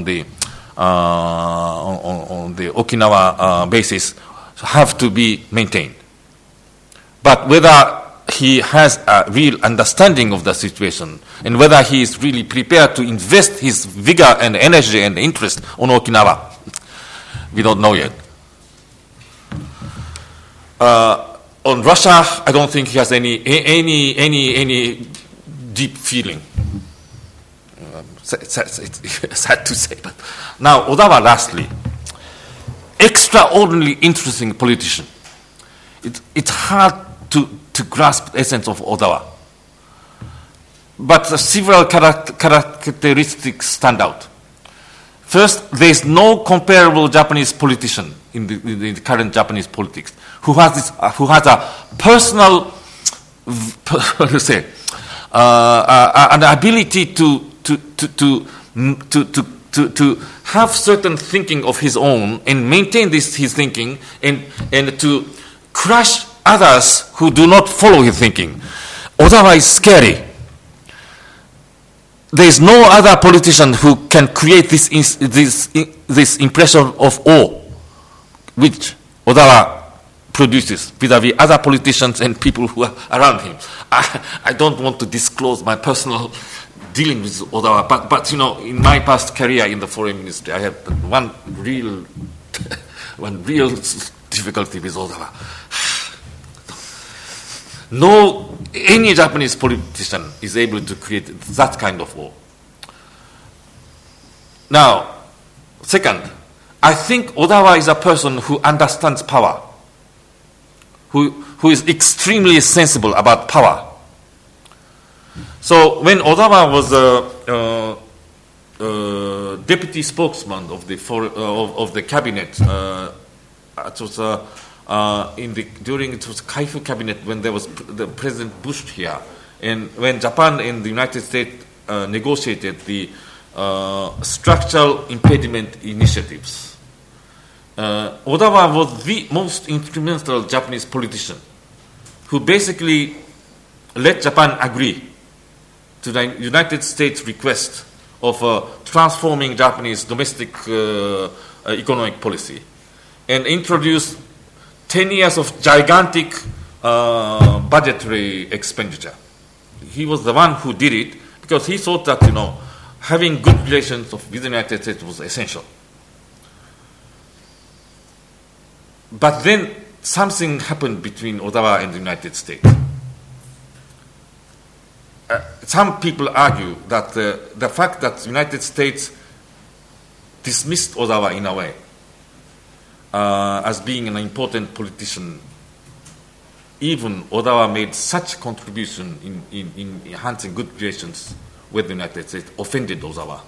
Speaker 2: Okinawa basis have to be maintained. But whether he has a real understanding of the situation and whether he is really prepared to invest his vigor and energy and interest on Okinawa, we don't know yet. On Russia, I don't think he has any deep feeling. Sad to say, but now Odawa, lastly, extraordinarily interesting politician. It's hard to grasp the essence of Odawa, but several characteristics stand out. First, there is no comparable Japanese politician in the current Japanese politics who has a personal, an ability to have certain thinking of his own and maintain his thinking and to crush others who do not follow his thinking. Odawa is scary. There is no other politician who can create this impression of awe which Odawa produces vis-a-vis other politicians and people who are around him. I don't want to disclose my personal dealing with Odawa, but you know, in my past career in the foreign ministry, I had one real difficulty with Odawa. Any Japanese politician is able to create that kind of war. Now, second, I think Odawa is a person who understands power, who is extremely sensible about power. So when Odawa was deputy spokesman of the cabinet. It was during it was Kaifu cabinet when there was the President Bush here, and when Japan and the United States negotiated the structural impediment initiatives. Odawa was the most instrumental Japanese politician who basically let Japan agree to the United States' request of transforming Japanese domestic economic policy and introduced 10 years of gigantic budgetary expenditure. He was the one who did it because he thought that, having good relations with the United States was essential. But then something happened between Odawa and the United States. Some people argue that the fact that the United States dismissed Odawa in a way as being an important politician, even Odawa made such contribution in enhancing good relations with the United States, offended Odawa.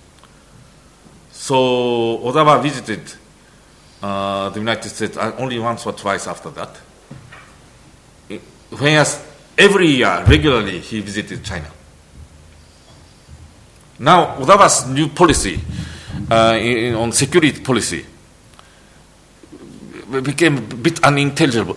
Speaker 2: So Odawa visited the United States only once or twice after that. Whereas every year, regularly, he visited China. Now, Odawa's new policy on security policy became a bit unintelligible.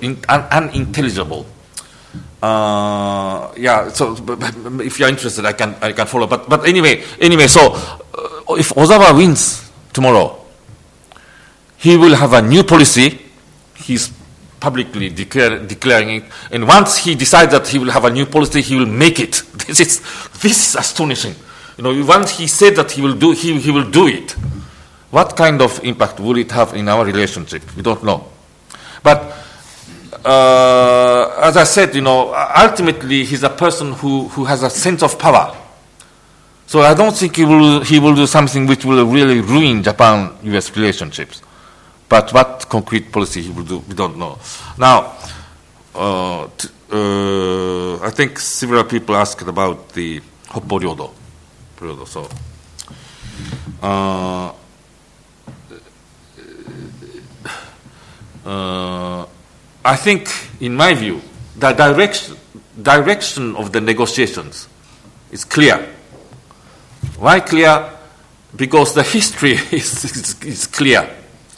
Speaker 2: So if you're interested, I can follow. But anyway. So if Odawa wins tomorrow, he will have a new policy. He's publicly declaring it, and once he decides that he will have a new policy, he will make it. This is astonishing. Once he said that he will do it. What kind of impact will it have in our relationship? We don't know. But as I said, ultimately he's a person who has a sense of power. So I don't think he will do something which will really ruin Japan-U.S. relationships. But what concrete policy he will do, we don't know. Now, I think several people asked about the Hokpo Ryodo. So, I think, in my view, the direction of the negotiations is clear. Why clear? Because the history is clear.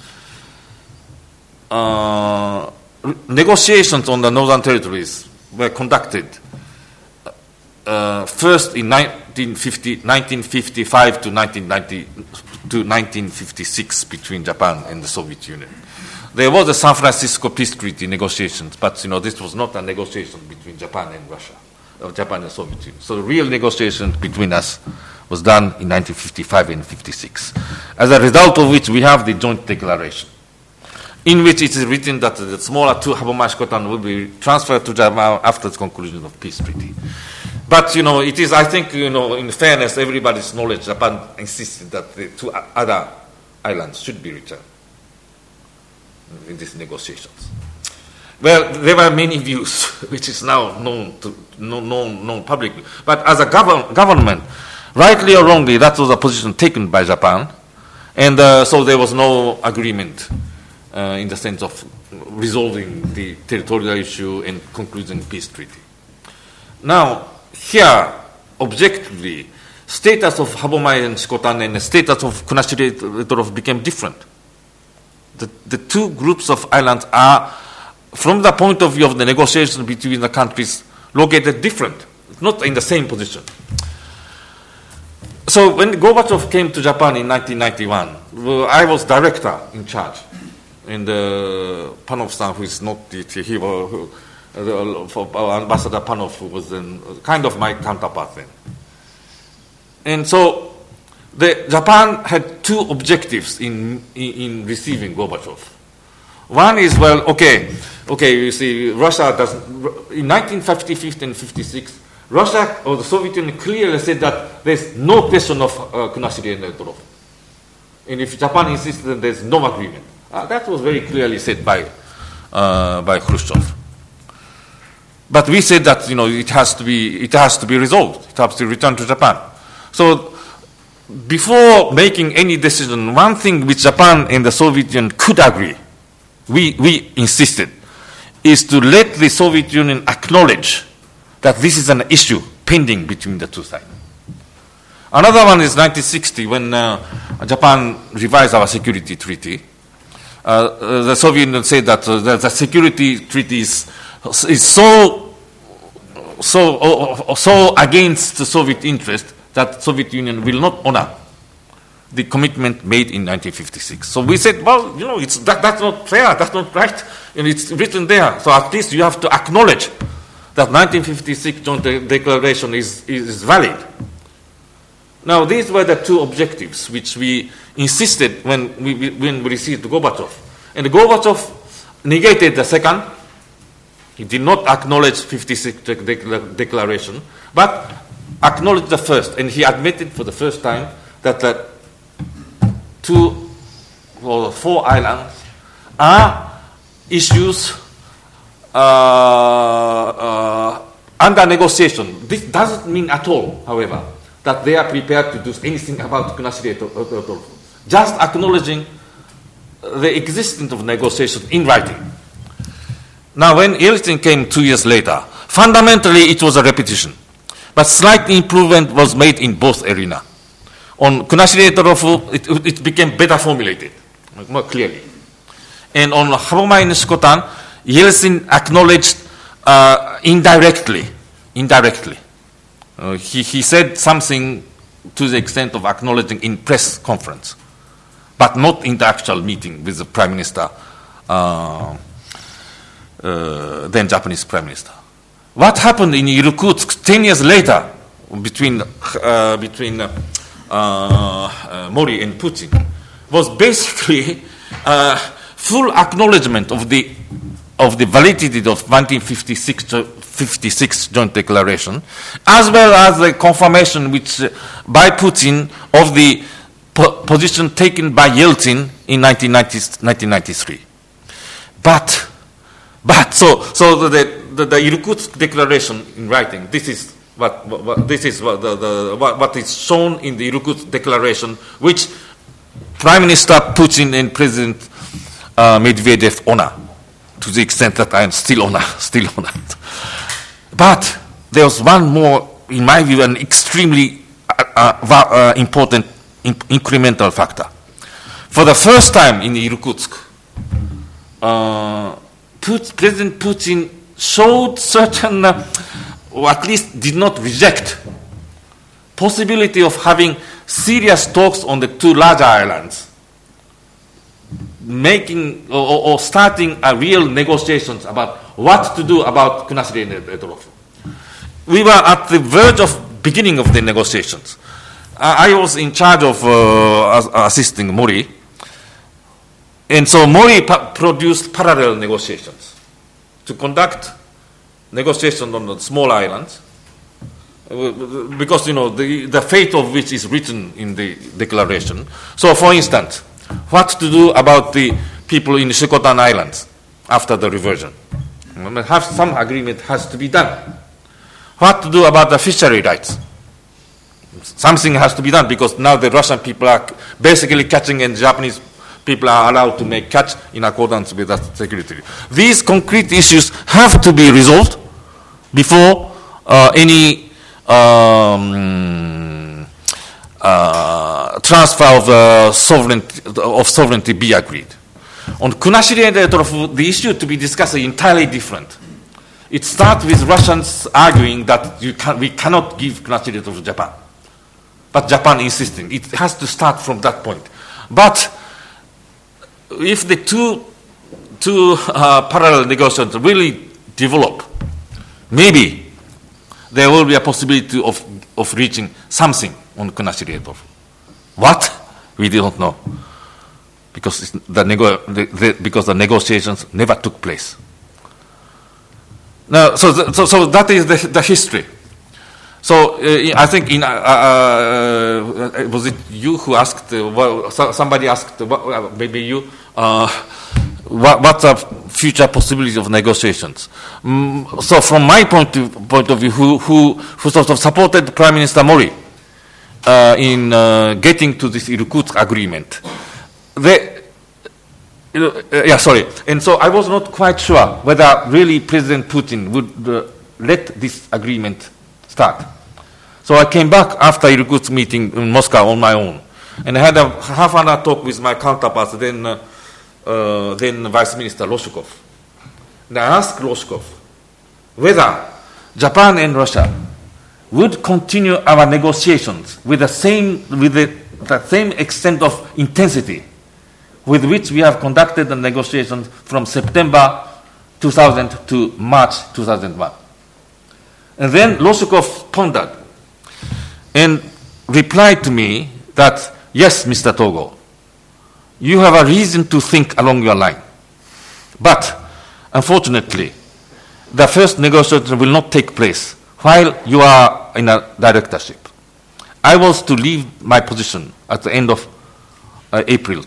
Speaker 2: Negotiations on the Northern Territories were conducted first in 1955 to 1956 between Japan and the Soviet Union. There was a San Francisco Peace Treaty negotiations, but this was not a negotiation between Japan and Russia, or Japan and Soviet Union. So the real negotiations between us was done in 1955 and 56. As a result of which we have the joint declaration, in which it is written that the smaller two Habomai Shikotan will be transferred to Japan after the conclusion of peace treaty. But, it is, I think, in fairness, everybody's knowledge, Japan insisted that the two other islands should be returned in these negotiations. Well, there were many views, which is now known publicly. But as a government, rightly or wrongly, that was a position taken by Japan. And so there was no agreement in the sense of resolving the territorial issue and concluding peace treaty. Now, here, objectively, status of Habomai and Shikotan and the status of Kunashiri Lettof became different. The two groups of islands are, from the point of view of the negotiation between the countries, located different, not in the same position. So when Gorbachev came to Japan in 1991, I was director in charge. And Panov-san, who is not Ambassador Panov, who was kind of my counterpart then. And so Japan had two objectives in receiving Gorbachev. One is, okay, you see, Russia doesn't, in 1950 and 56, Russia or the Soviet Union clearly said that there's no question of Kunashiri and Lettof. And if Japan insisted, there's no agreement. That was very clearly said by Khrushchev. But we said that it has to be resolved. It has to return to Japan. So before making any decision, one thing which Japan and the Soviet Union could agree, we insisted, is to let the Soviet Union acknowledge that this is an issue pending between the two sides. Another one is 1960, when Japan revised our security treaty. The Soviet Union said that the security treaty is so against the Soviet interest that Soviet Union will not honor the commitment made in 1956. So we said, well, that's not fair, that's not right, and it's written there. So at least you have to acknowledge that 1956 joint declaration is valid. Now, these were the two objectives which we insisted when we received Gorbachev. And Gorbachev negated the second. He did not acknowledge 56 declaration, but acknowledged the first. And he admitted for the first time that the 2 or 4 islands are issues under negotiation. This doesn't mean at all, however, that they are prepared to do anything about Kunashiri Etorofu. Just acknowledging the existence of negotiations in writing. Now, when Yeltsin came 2 years later, fundamentally it was a repetition, but slight improvement was made in both arenas. On Kunashiri Etorofu, it became better formulated, more clearly. And on Habomai Nishikotan, Yeltsin acknowledged indirectly. He said something to the extent of acknowledging in press conference, but not in the actual meeting with the Prime Minister, then Japanese Prime Minister. What happened in Irkutsk 10 years later between Mori and Putin was basically full acknowledgement of the validity of 1956 joint declaration, as well as the confirmation by Putin of the position taken by Yeltsin in 1993. But the Irkutsk declaration in writing, this is what is shown in the Irkutsk declaration, which Prime Minister Putin and President Medvedev honor, to the extent that I am still honored. But there was one more, in my view, an extremely important incremental factor. For the first time in Irkutsk, President Putin showed certain, or at least did not reject, possibility of having serious talks on the 2 larger islands, making or starting a real negotiations about what to do about Kunashiri Etorofu. We were at the verge of beginning of the negotiations. I was in charge of assisting Mori, and so Mori produced parallel negotiations to conduct negotiations on the small islands, because the fate of which is written in the declaration. So, for instance, what to do about the people in Shikotan Islands after the reversion? Some agreement has to be done. What to do about the fishery rights? Something has to be done, because now the Russian people are basically catching, and Japanese people are allowed to make catch in accordance with that security. These concrete issues have to be resolved before any transfer of sovereignty be agreed. On Kunashiri Etorofu, the issue to be discussed is entirely different. It starts with Russians arguing that we cannot give Kunashiri Etorofu to Japan, but Japan insisting. It has to start from that point. But if the two parallel negotiations really develop, maybe there will be a possibility of reaching something on Kunashiri Etorofu. What? We don't know, because the negotiations never took place. Now, so that is the history. So I think was it you who asked? Somebody asked, maybe you. What's the future possibilities of negotiations? So from my point of view, who sort of supported Prime Minister Mori, getting to this Irkutsk agreement. And so I was not quite sure whether really President Putin would let this agreement start. So I came back after Irkutsk meeting in Moscow on my own, and I had a half-hour talk with my counterparts, then Vice Minister Loshkov. And I asked Loshkov whether Japan and Russia would continue our negotiations with the same extent of intensity with which we have conducted the negotiations from September 2000 to March 2001. And then Loshkov pondered and replied to me that, yes, Mr. Togo, you have a reason to think along your line. But, unfortunately, the first negotiation will not take place while you are in a directorship. I was to leave my position at the end of April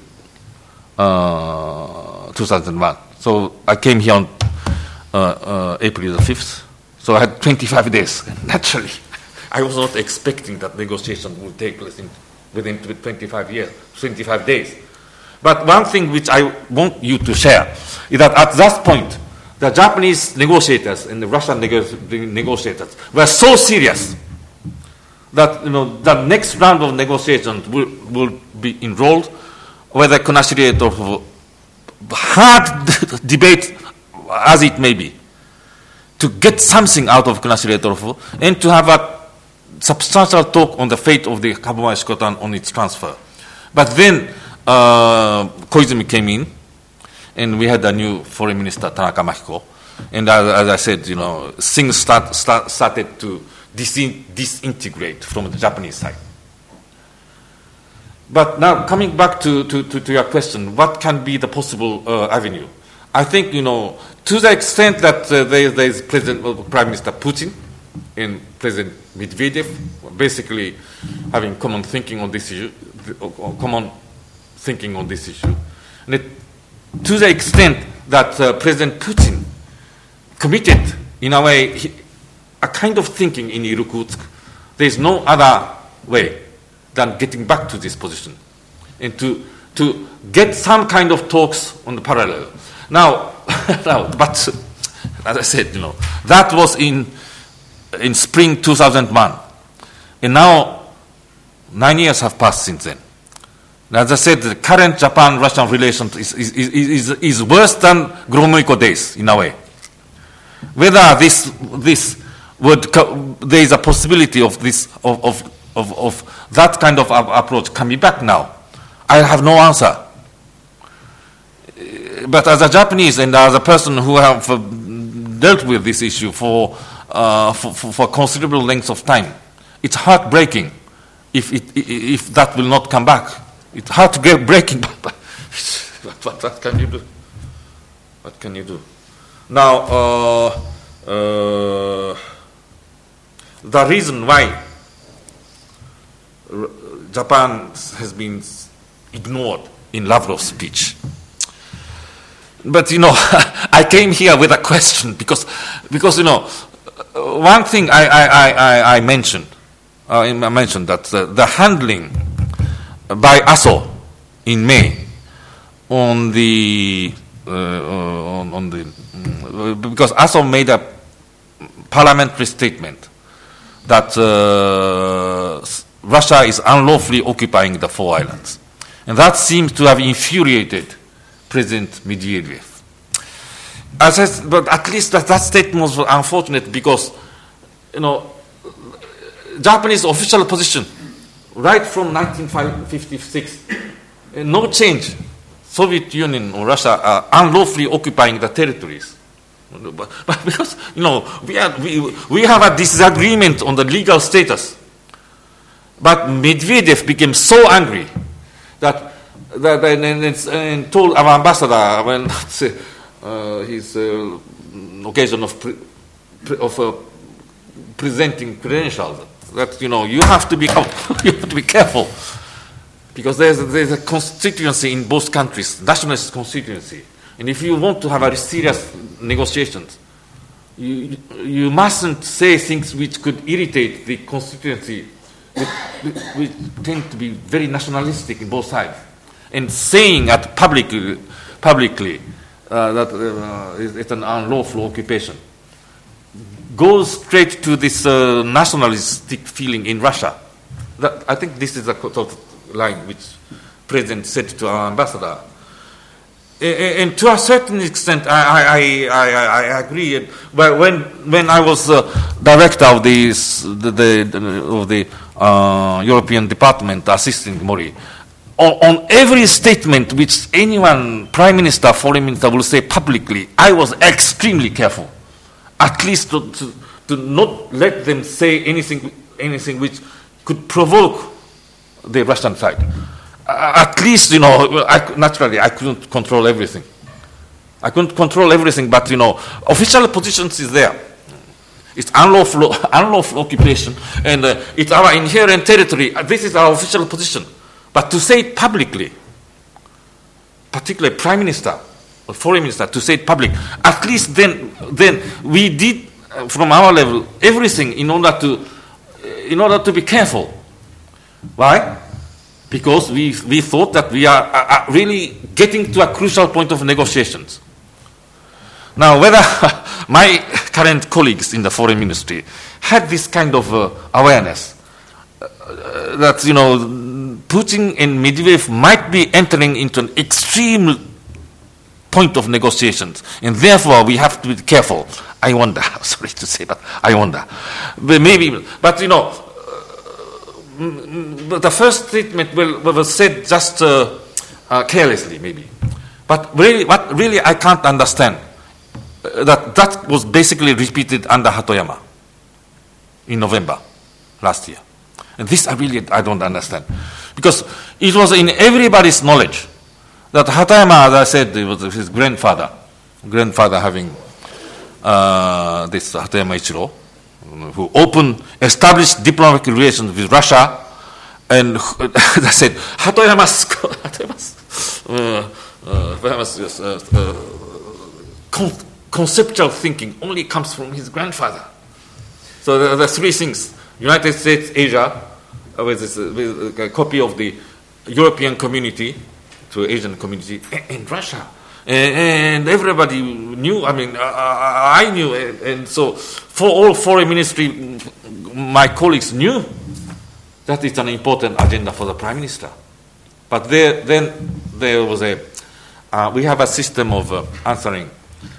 Speaker 2: 2001. So I came here on April the 5th. So I had 25 days. Naturally, I was not expecting that negotiation would take place within 25 days. But one thing which I want you to share is that at that point, the Japanese negotiators and the Russian negotiators were so serious that the next round of negotiations will be enrolled, whether conciliate of hard debate as it may be, to get something out of conciliator and to have a substantial talk on the fate of the Kabuma Shikotan on its transfer. But then Koizumi came in, and we had a new foreign minister, Tanaka Mahiko. And as I said, things started to disintegrate from the Japanese side. But now, coming back to your question, what can be the possible avenue? I think, to the extent that there is Prime Minister Putin and President Medvedev basically having common thinking on this issue, and to the extent that President Putin committed, in a way, a kind of thinking in Irkutsk, there is no other way than getting back to this position and to get some kind of talks on the parallel. Now, but as I said, that was in spring 2001, and now 9 years have passed since then. As I said, the current Japan-Russian relations is worse than Gromyko days in a way. Whether this would there is a possibility of this of that kind of approach coming back now, I have no answer. But as a Japanese and as a person who have dealt with this issue for considerable lengths of time, it's heartbreaking if that will not come back. It's heartbreaking, but what can you do? What can you do? Now, the reason why Japan has been ignored in Lavrov's speech. But I came here with a question because one thing I mentioned that the handling by ASO in May because ASO made a parliamentary statement that Russia is unlawfully occupying the 4 islands, and that seems to have infuriated President Medvedev. But at least that statement was unfortunate because, Japanese official position, right from 1956, no change. Soviet Union or Russia are unlawfully occupying the territories. But because, we have a disagreement on the legal status. But Medvedev became so angry that and told our ambassador when his occasion of presenting credentials that you have to be careful because there's a constituency in both countries, nationalist constituency, and if you want to have a serious negotiations, you mustn't say things which could irritate the constituency we tend to be very nationalistic in both sides, and saying at publicly that it's an unlawful occupation goes straight to this nationalistic feeling in Russia. I think this is a sort of line which President said to our ambassador. And to a certain extent, I agree. But when I was director of the European Department, assisting Mori, on every statement which anyone, Prime Minister, Foreign Minister, will say publicly, I was extremely careful, at least to not let them say anything which could provoke the Russian side. At least, naturally, I couldn't control everything. But, official positions is there. It's unlawful occupation, and it's our inherent territory. This is our official position. But to say it publicly, particularly Prime Minister or Foreign Minister, to say it public, at least then we did, from our level, everything in order to be careful. Why? Because we thought that we are really getting to a crucial point of negotiations. Now, whether my current colleagues in the foreign ministry had this kind of awareness that, Putin and Medvedev might be entering into an extreme point of negotiations, and therefore we have to be careful. I wonder. Sorry to say, but I wonder. But the first statement was said just carelessly, maybe. But really, I can't understand that was basically repeated under Hatoyama in November last year. And this I don't understand. Because it was in everybody's knowledge that Hatoyama, as I said, it was his grandfather having this Hatoyama Ichiro, who established diplomatic relations with Russia, and as I said, Hatoyama's conceptual thinking only comes from his grandfather. So the three things: United States, Asia, with a copy of the European community to Asian community, and Russia. And everybody knew, I knew, and so for all foreign ministry, my colleagues knew that it's an important agenda for the Prime Minister. But then there was we have a system of answering.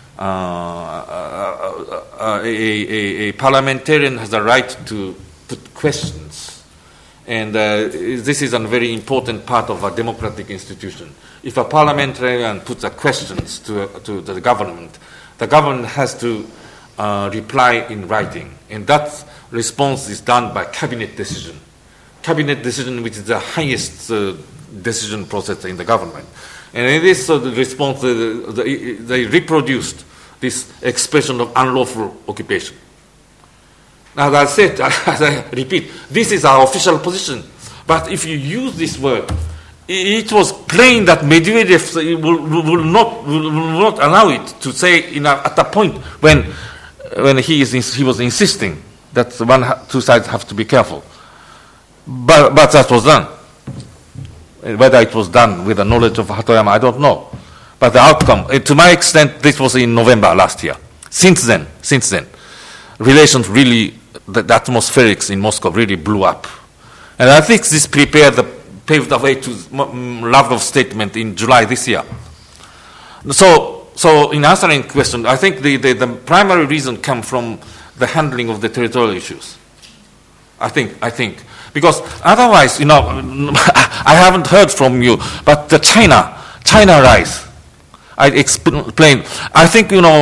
Speaker 2: A parliamentarian has a right to put questions. And this is a very important part of a democratic institution. If a parliamentarian puts questions to the government has to reply in writing. And that response is done by cabinet decision. Cabinet decision, which is the highest decision process in the government. And in this response, they reproduced this expression of unlawful occupation. Now, as I said, as I repeat, this is our official position. But if you use this word, it was plain that Medvedev will not allow it to say at a point when he was insisting that two sides have to be careful. But that was done. Whether it was done with the knowledge of Hatoyama, I don't know. But the outcome, to my extent, this was in November last year. Since then, relations really, the atmospherics in Moscow really blew up. And I think this paved the way to Lavrov's statement in July this year. So in answering the question, I think the primary reason comes from the handling of the territorial issues. I think. Because otherwise, I haven't heard from you, but the China rise. I explained. I think, and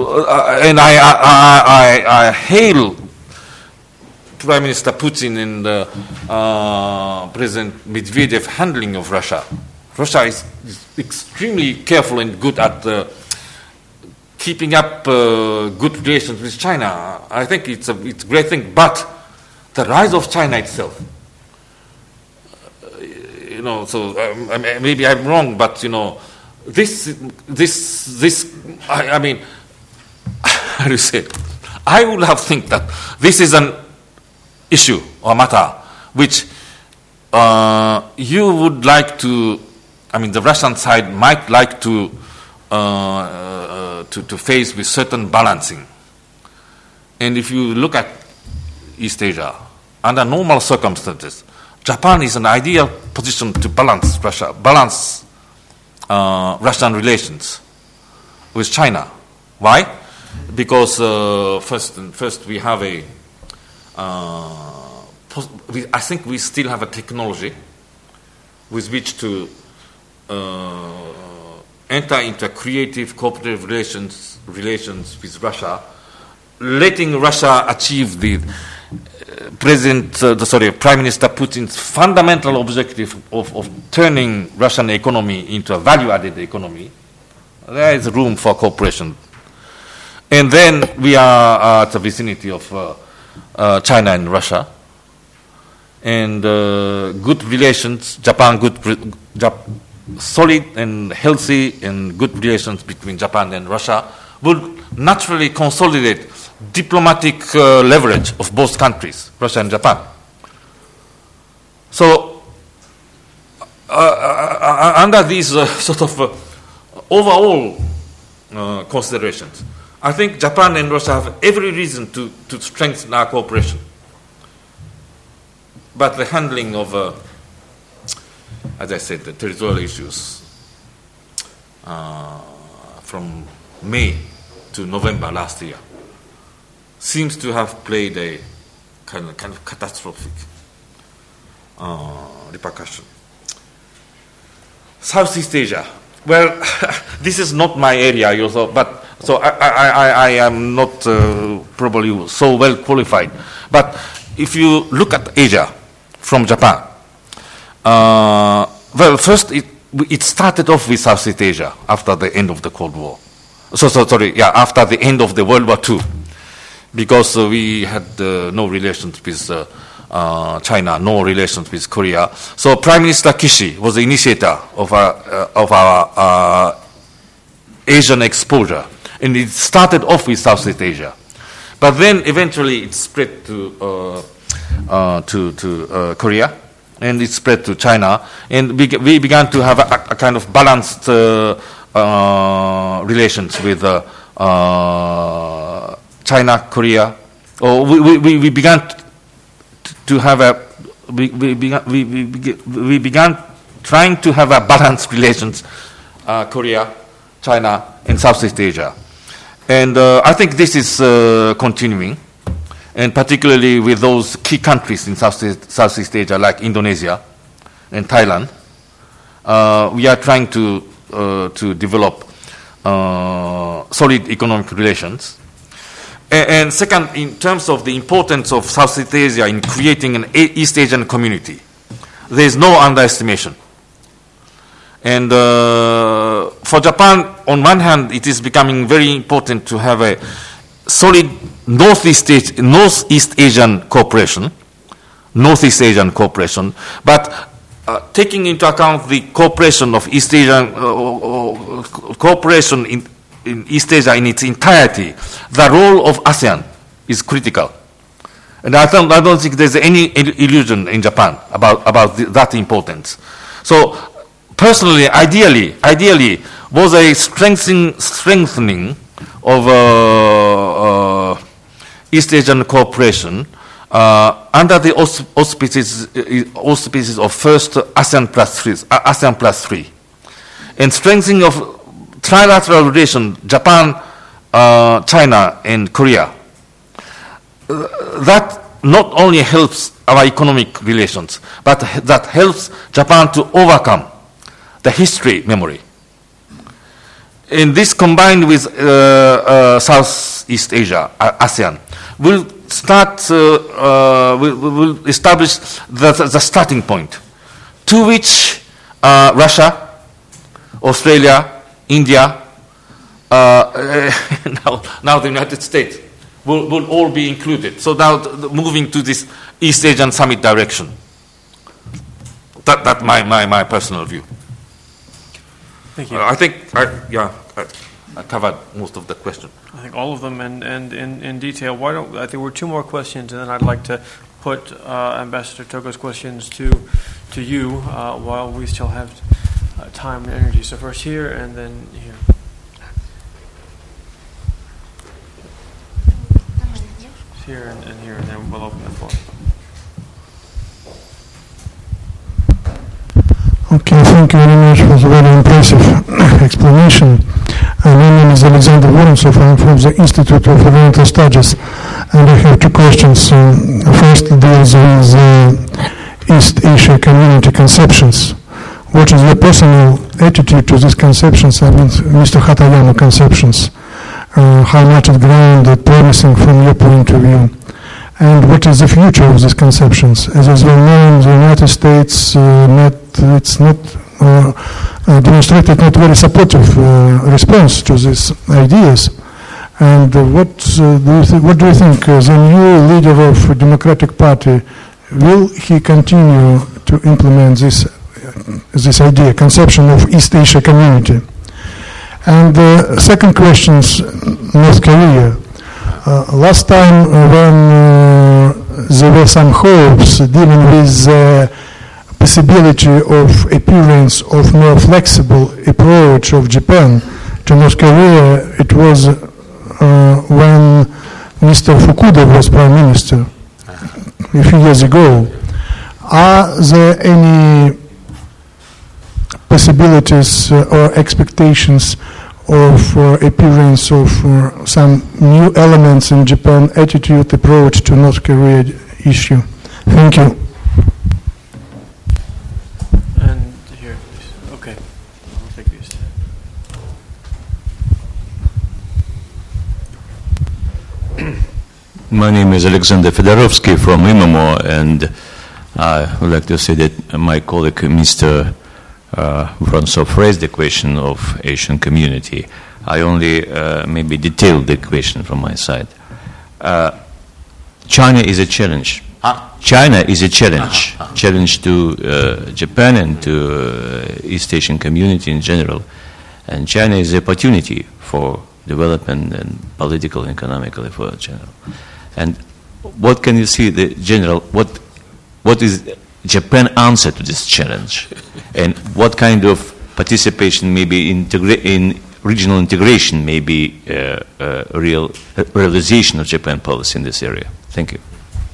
Speaker 2: I hail Prime Minister Putin and President Medvedev handling of Russia. Russia is extremely careful and good at keeping up good relations with China. I think it's a great thing. But the rise of China itself, so maybe I'm wrong, but this how do you say? I would have think that this is an issue or matter which you would like to, the Russian side might like to face with certain balancing. And if you look at East Asia, under normal circumstances, Japan is an ideal position to balance Russian relations with China. Why? Because first we have I think we still have a technology with which to enter into creative cooperative relations with Russia, letting Russia achieve the Prime Minister Putin's fundamental objective of turning Russian economy into a value-added economy. There is room for cooperation. And then we are at the vicinity of China and Russia. And good relations, solid and healthy and good relations between Japan and Russia would naturally consolidate diplomatic leverage of both countries, Russia and Japan. So, under these overall considerations, I think Japan and Russia have every reason to strengthen our cooperation. But the handling of, as I said, the territorial issues from May to November last year seems to have played a kind of catastrophic repercussion. Southeast Asia. Well, this is not my area, but so I am not probably so well qualified. But if you look at Asia from Japan, first it started off with Southeast Asia after the end of the Cold War. After the end of the World War II, because we had no relations with China, no relations with Korea. So Prime Minister Kishi was the initiator of our Asian exposure, and it started off with Southeast Asia, but then eventually it spread to Korea, and it spread to China, and we began to have a kind of balanced relations with China, Korea. We began to have we began trying to have a balanced relations, Korea, China, and Southeast Asia, and I think this is continuing, and particularly with those key countries in Southeast Asia like Indonesia and Thailand, we are trying to develop solid economic relations. And second, in terms of the importance of Southeast Asia in creating an East Asian community, there is no underestimation. And for Japan, on one hand, it is becoming very important to have a solid Northeast Asian cooperation, but taking into account the cooperation of East Asian cooperation in East Asia in its entirety, the role of ASEAN is critical. And I don't think there's any illusion in Japan about that importance. So personally, ideally was a strengthening of East Asian cooperation under the auspices of first ASEAN plus 3, and strengthening of trilateral relation, Japan, China, and Korea. That not only helps our economic relations, but that helps Japan to overcome the history memory. And this combined with Southeast Asia, ASEAN, will establish the starting point to which Russia, Australia, India, now the United States will all be included. So now moving to this East Asian summit direction. That's my personal view.
Speaker 3: Thank you.
Speaker 2: I think, covered most of the question.
Speaker 3: I think all of them and in detail. Why don't I think there were two more questions, and then I'd like to put Ambassador Togo's questions to you while we still have time and energy. So first here and then here. Here and here, and then we'll open the floor.
Speaker 8: Okay, thank you very much for the very impressive explanation. My name is Alexander Vorontsov. I'm from the Institute of Oriental Studies, and I have two questions. First deals with East Asia community conceptions. What is your personal attitude to these conceptions? I mean, Mr. Hatayama conceptions. How much is grounded, promising from your point of view? And what is the future of these conceptions? As is well known, the United States it's not demonstrated not very supportive response to these ideas. And what do you think? The new leader of Democratic Party, will he continue to implement this idea, conception of East Asia community? And the second question is North Korea. Last time when there were some hopes dealing with the possibility of appearance of more flexible approach of Japan to North Korea, it was when Mr. Fukuda was Prime Minister a few years ago. Are there any possibilities or expectations of appearance of some new elements in Japan attitude approach to North Korea issue? Thank you.
Speaker 3: And here, please. Okay, I'll take these.
Speaker 9: My name is Alexander Fedorovsky from IMAMO, and I would like to say that my colleague Mr. Vorontsov raised the question of Asian community. I only maybe detailed the question from my side. China is a challenge. China is a challenge. Challenge to Japan and to East Asian community in general. And China is an opportunity for development and political and economically for general. And what can you see the general, what is Japan answer to this challenge? And what kind of participation maybe in regional integration may be real realization of Japan policy in this area? Thank you.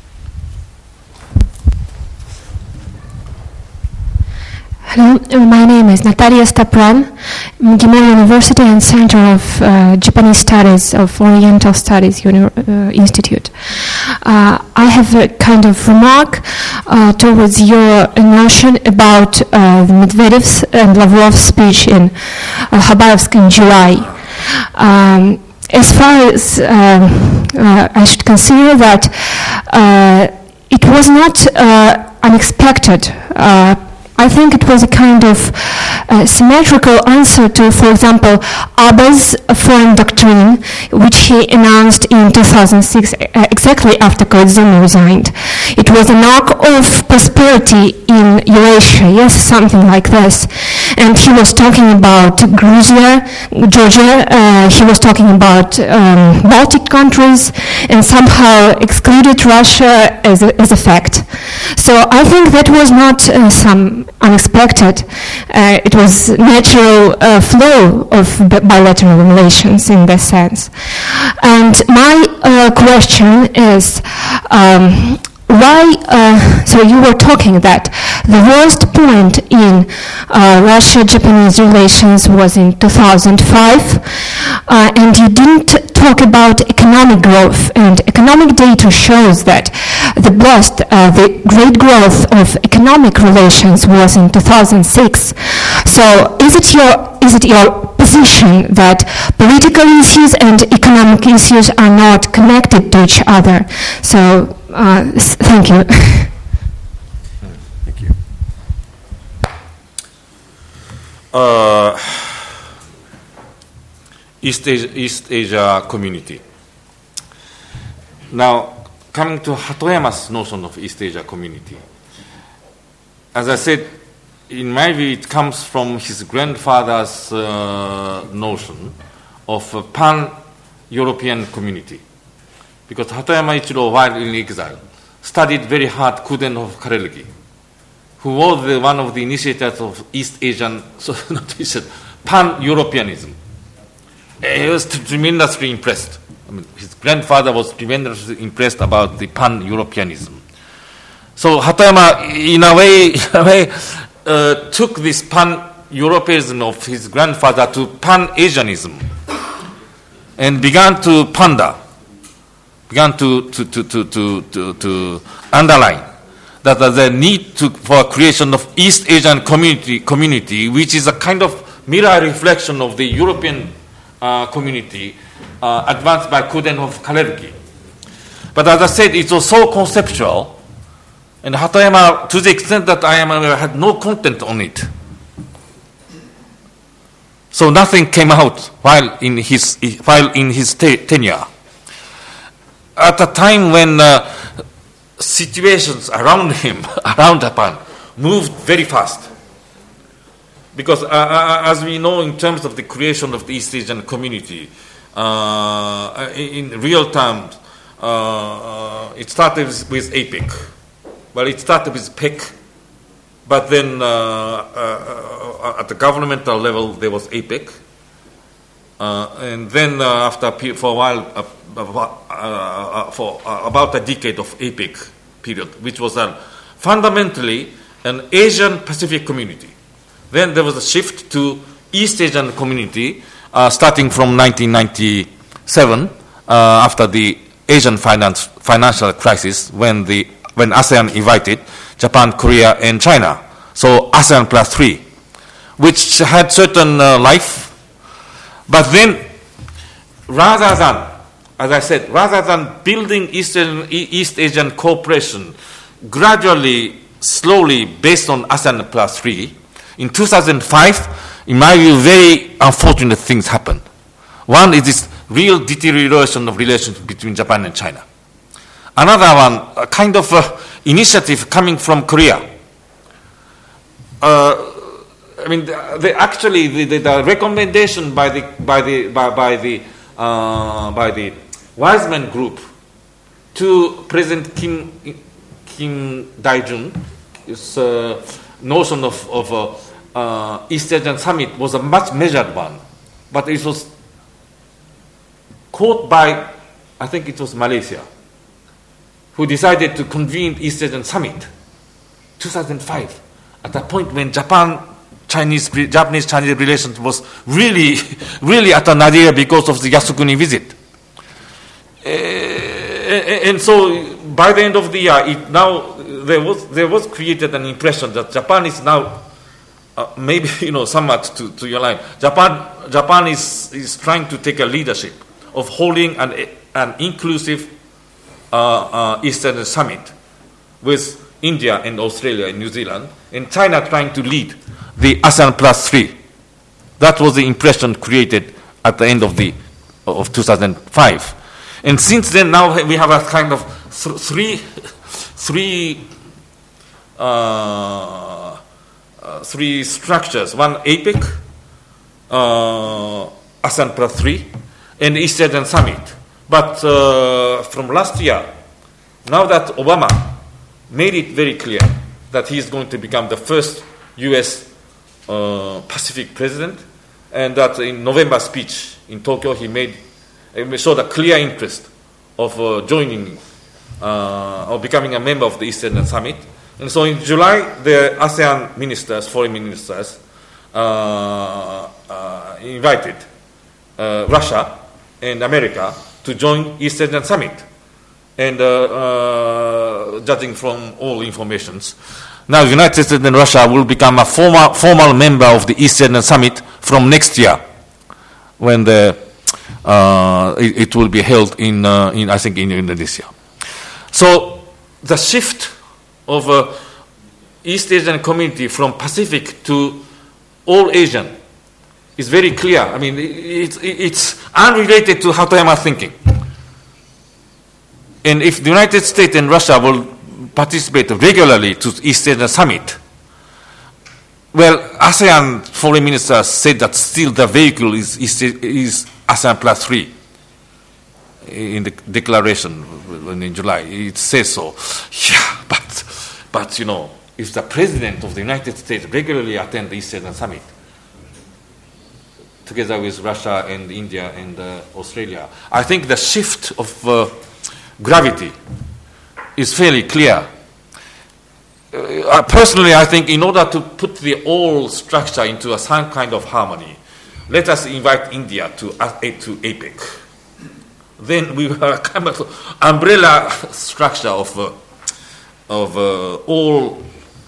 Speaker 10: Hello, my name is Natalia Stapran, McGill University and Center of Japanese Studies of Oriental Studies Institute. I have a kind of remark towards your notion about Medvedev's and Lavrov's speech in Khabarovsk in July. As far as I should consider that it was not unexpected. I think it was a kind of symmetrical answer to, for example, Abe's foreign doctrine, which he announced in 2006, exactly after Koizumi resigned. It was a knock of prosperity in Eurasia, yes, something like this. And he was talking about Georgia, he was talking about Baltic countries, and somehow excluded Russia as a fact. So I think that was not some unexpected. It was natural flow of bilateral relations in this sense. And my question is, why, so you were talking that the worst point in Russia-Japanese relations was in 2005, and you didn't talk about economic growth, and economic data shows that the great growth of economic relations was in 2006. So is it your position that political issues and economic issues are not connected to each other? So thank you.
Speaker 2: Thank you. East Asia community. Now, coming to Hatoyama's notion of East Asia community, as I said, in my view, it comes from his grandfather's notion of a pan-European community. Because Hatoyama Ichiro, while in exile, studied very hard Coudenhove Karelgi, who was one of the initiators of East Asian, pan-Europeanism. He was tremendously impressed. I mean, his grandfather was tremendously impressed about the pan-Europeanism. So Hatoyama, in a way, took this pan-Europeanism of his grandfather to pan-Asianism and began to ponder, began to underline that the need for creation of East Asian community, which is a kind of mirror reflection of the European community advanced by Coudenhove Karelgi. But as I said, it was so conceptual, and Hatoyama, to the extent that I am aware, had no content on it. So nothing came out while in his tenure. At a time when situations around him, around Japan, moved very fast. Because as we know, in terms of the creation of the East Asian community, in real terms, it started with APEC. Well, it started with PEC, but then at the governmental level there was APEC, and then for a while, for about a decade of APEC period, which was fundamentally an Asian Pacific community. Then there was a shift to East Asian community, starting from 1997, after the Asian financial crisis, when ASEAN invited Japan, Korea, and China. So ASEAN plus 3, which had certain life. But then, rather than, as I said, rather than building East Asian cooperation gradually, slowly, based on ASEAN plus 3, in 2005, in my view, very unfortunate things happened. One is this real deterioration of relations between Japan and China. Another one, a kind of initiative coming from Korea. I mean, the recommendation by the Wiseman Group to President Kim Dae-jung, this notion of East Asian Summit was a much measured one, but it was caught by, I think it was Malaysia, who decided to convene East Asian Summit, 2005, at a point when Japanese-Chinese relations was really, really at a nadir because of the Yasukuni visit. And so, by the end of the year, there was created an impression that Japan is now, maybe somewhat to your line, Japan is trying to take a leadership of holding an inclusive Eastern Summit with India and Australia and New Zealand, and China trying to lead the ASEAN plus 3. That was the impression created at the end of 2005. And since then, now we have a kind of three structures. One APEC, ASEAN plus 3, and East Asian Summit. But from last year, now that Obama made it very clear that he is going to become the first U.S. Pacific president, and that in November speech in Tokyo he showed a clear interest of joining or becoming a member of the East Asian Summit. And so in July, the ASEAN ministers, foreign ministers, invited Russia and America to join East Asian Summit. And judging from all informations, now the United States and Russia will become a formal member of the East Asian Summit from next year, when it will be held in I think in Indonesia. So the shift of East Asian community from Pacific to all Asian is very clear. I mean, it's unrelated to Hatoyama thinking. And if the United States and Russia will participate regularly to East Asian Summit, well, ASEAN foreign ministers said that still the vehicle is ASEAN Plus 3 in the declaration in July. It says so. Yeah, but you know, if the President of the United States regularly attends the East Asian Summit, together with Russia and India and Australia, I think the shift of gravity is fairly clear. Personally, I think in order to put the whole structure into some kind of harmony, let us invite India to APEC. Then we will have a kind of umbrella structure of all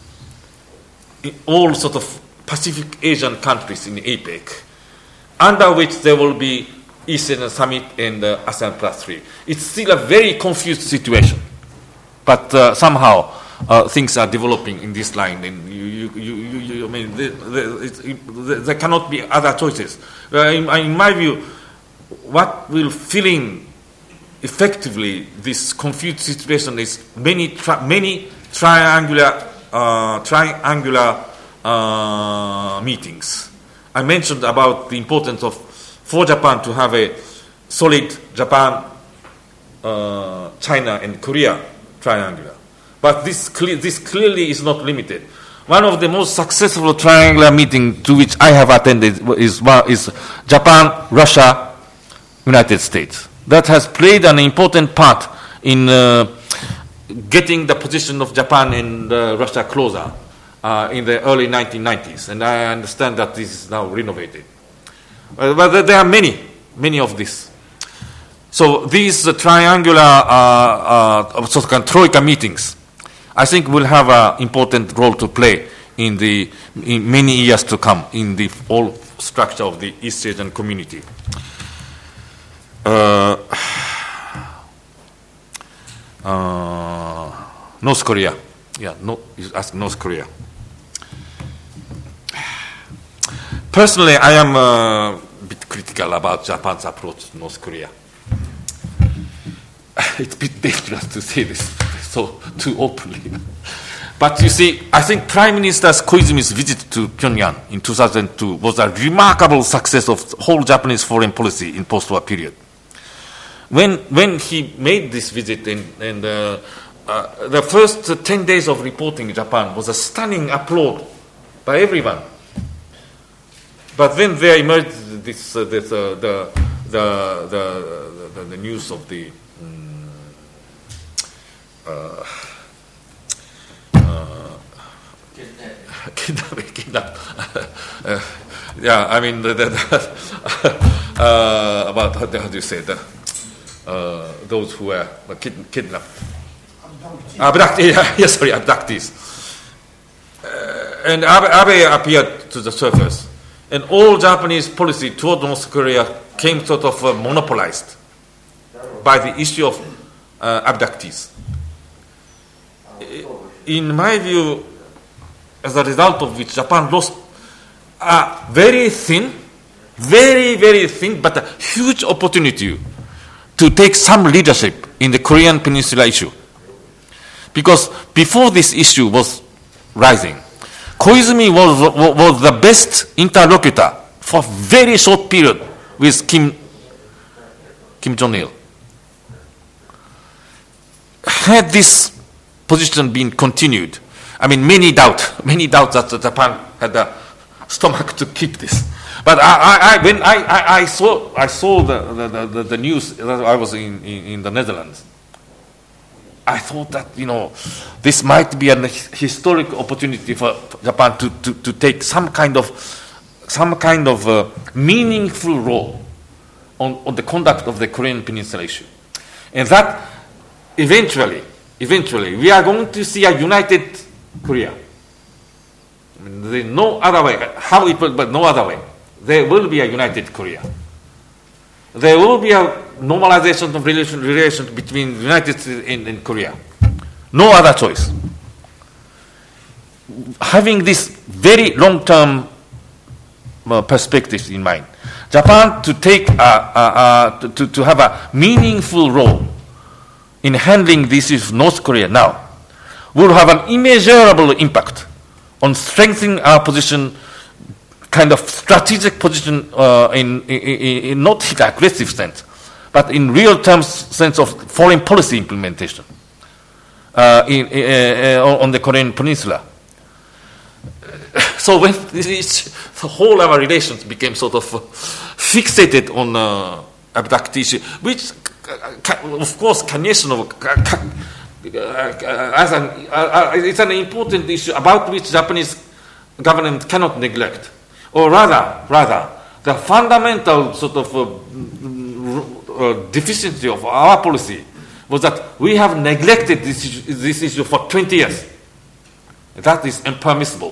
Speaker 2: sort of Pacific Asian countries in APEC, under which there will be East Asian Summit and ASEAN Plus 3. It's still a very confused situation, but somehow things are developing in this line, and I mean, there cannot be other choices. In my view, what will fill in effectively this confused situation is many triangular meetings. I mentioned about the importance for Japan to have a solid Japan, China, and Korea triangular. But this clearly is not limited. One of the most successful triangular meetings to which I have attended is Japan, Russia, United States. That has played an important part in getting the position of Japan and Russia closer in the early 1990s. And I understand that this is now renovated. But there are many of these. So these triangular troika meetings, I think, will have an important role to play in many years to come in the whole structure of the East Asian community. North Korea. Yeah, you ask North Korea. Personally, I am a bit critical about Japan's approach to North Korea. It's a bit dangerous to say this so too openly. But you see, I think Prime Minister Koizumi's visit to Pyongyang in 2002 was a remarkable success of whole Japanese foreign policy in post-war period. When he made this visit and the first 10 days of reporting in Japan was a stunning applaud by everyone. But then there emerged the news of the kidnap. Yeah, I mean about how do you say that? Those who were kidnapped. Abductees. And Abe appeared to the surface. And all Japanese policy toward North Korea came sort of monopolized by the issue of abductees. In my view, as a result of which Japan lost a very thin, but a huge opportunity to take some leadership in the Korean Peninsula issue. Because before this issue was rising, Koizumi was the best interlocutor for a very short period with Kim Jong-il. Had this position been continued, I mean, many doubt that Japan had the stomach to keep this. But when I saw the news, I was in the Netherlands. I thought that, this might be a historic opportunity for Japan to take some kind of meaningful role on the conduct of the Korean Peninsula issue, and that eventually we are going to see a united Korea. I mean, there is no other way. How it will, but no other way. There will be a united Korea. There will be a normalization of relations between the United States and Korea. No other choice. Having this very long-term perspective in mind, Japan to take to have a meaningful role in handling this issue of North Korea now will have an immeasurable impact on strengthening our position kind of strategic position in not in aggressive sense, but in real terms sense of foreign policy implementation on the Korean Peninsula. So when the whole our relations became sort of fixated on abductee issue, which of course it's an important issue about which Japanese government cannot neglect, or rather the fundamental sort of deficiency of our policy was that we have neglected this issue for 20 years. That is impermissible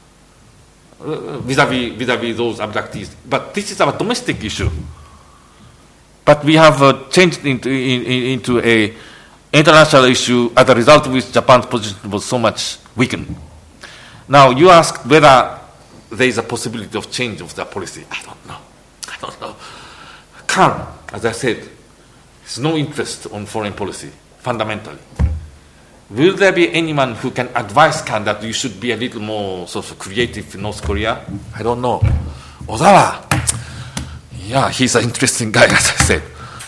Speaker 2: vis-à-vis those abductees. But this is our domestic issue. But we have changed into a international issue as a result of which Japan's position was so much weakened. Now, you asked whether there is a possibility of change of the policy. I don't know. Khan, as I said, has no interest on foreign policy, fundamentally. Will there be anyone who can advise Khan that you should be a little more sort of creative in North Korea? I don't know. Ozawa, yeah, he's an interesting guy, as I said.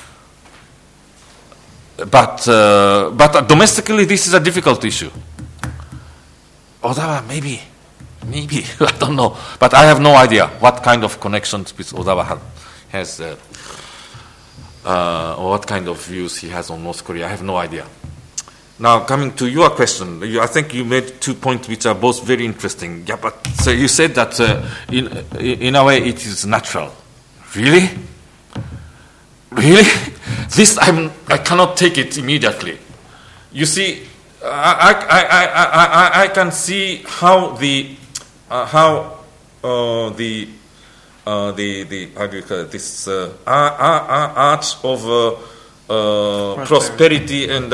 Speaker 2: But domestically, this is a difficult issue. Ozawa, maybe, I don't know. But I have no idea what kind of connections with Ozawa has, or what kind of views he has on North Korea. I have no idea. Now, coming to your question, I think you made 2 points which are both very interesting. Yeah, but so you said that in a way it is natural. Really? This I cannot take it immediately. You see, I can see how the how do you call it, this arch of prosperity and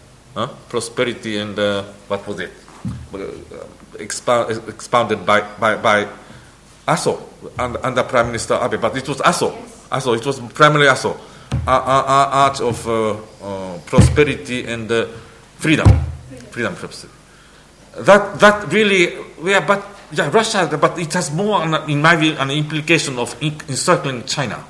Speaker 2: what was it? Expounded by Aso under Prime Minister Abe, but it was Aso. It was primarily Aso. Arch of prosperity and freedom. That really, Russia, but it has more, in my view, an implication of encircling China.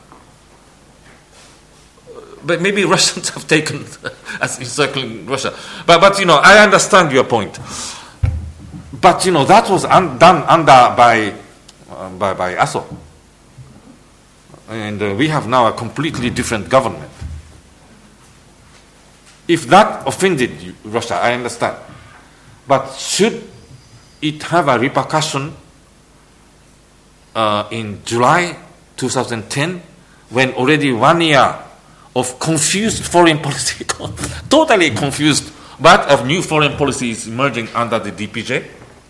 Speaker 2: But maybe Russians have taken as encircling Russia. But I understand your point. But that was done under by Aso, and we have now a completely different government. If that offended Russia, I understand. But should it have a repercussion in July 2010, when already 1 year of confused foreign policy, totally confused, but of new foreign policy is emerging under the DPJ?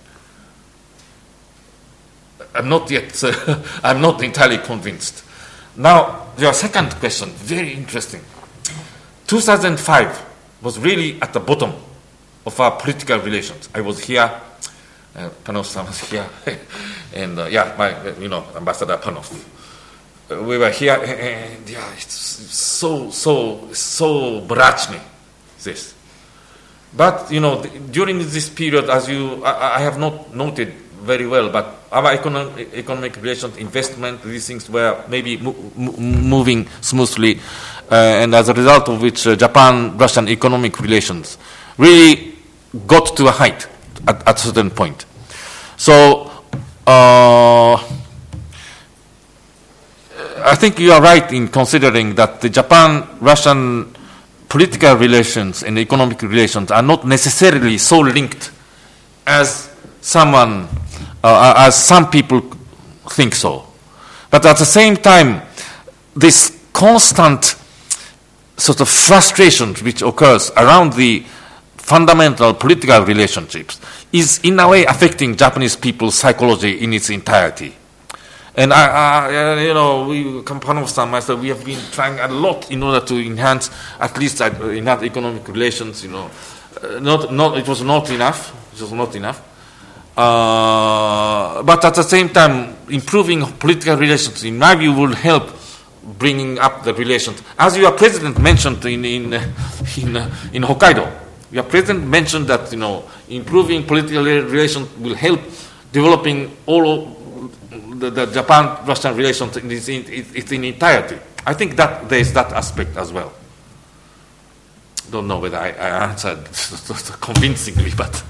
Speaker 2: I'm not entirely convinced. Now, your second question, very interesting. 2005 was really at the bottom of our political relations. I was here, Panov was here, and my Ambassador Panov. We were here, and it's so brachny, this. But during this period, as I have not noted very well, but our economic relations, investment, these things were maybe moving smoothly, and as a result of which Japan-Russian economic relations really got to a height at a certain point. So I think you are right in considering that the Japan-Russian political relations and economic relations are not necessarily so linked as some people think so. But at the same time, this constant sort of frustration which occurs around the fundamental political relationships is in a way affecting Japanese people's psychology in its entirety. And Kampanov-san, myself, we have been trying a lot in order to enhance economic relations. It was not enough. But at the same time, improving political relations, in my view, will help bringing up the relations. As your president mentioned in Hokkaido, your president mentioned that improving political relations will help developing all the Japan-Russian relations in entirety. I think that there is that aspect as well. Don't know whether I answered convincingly, but...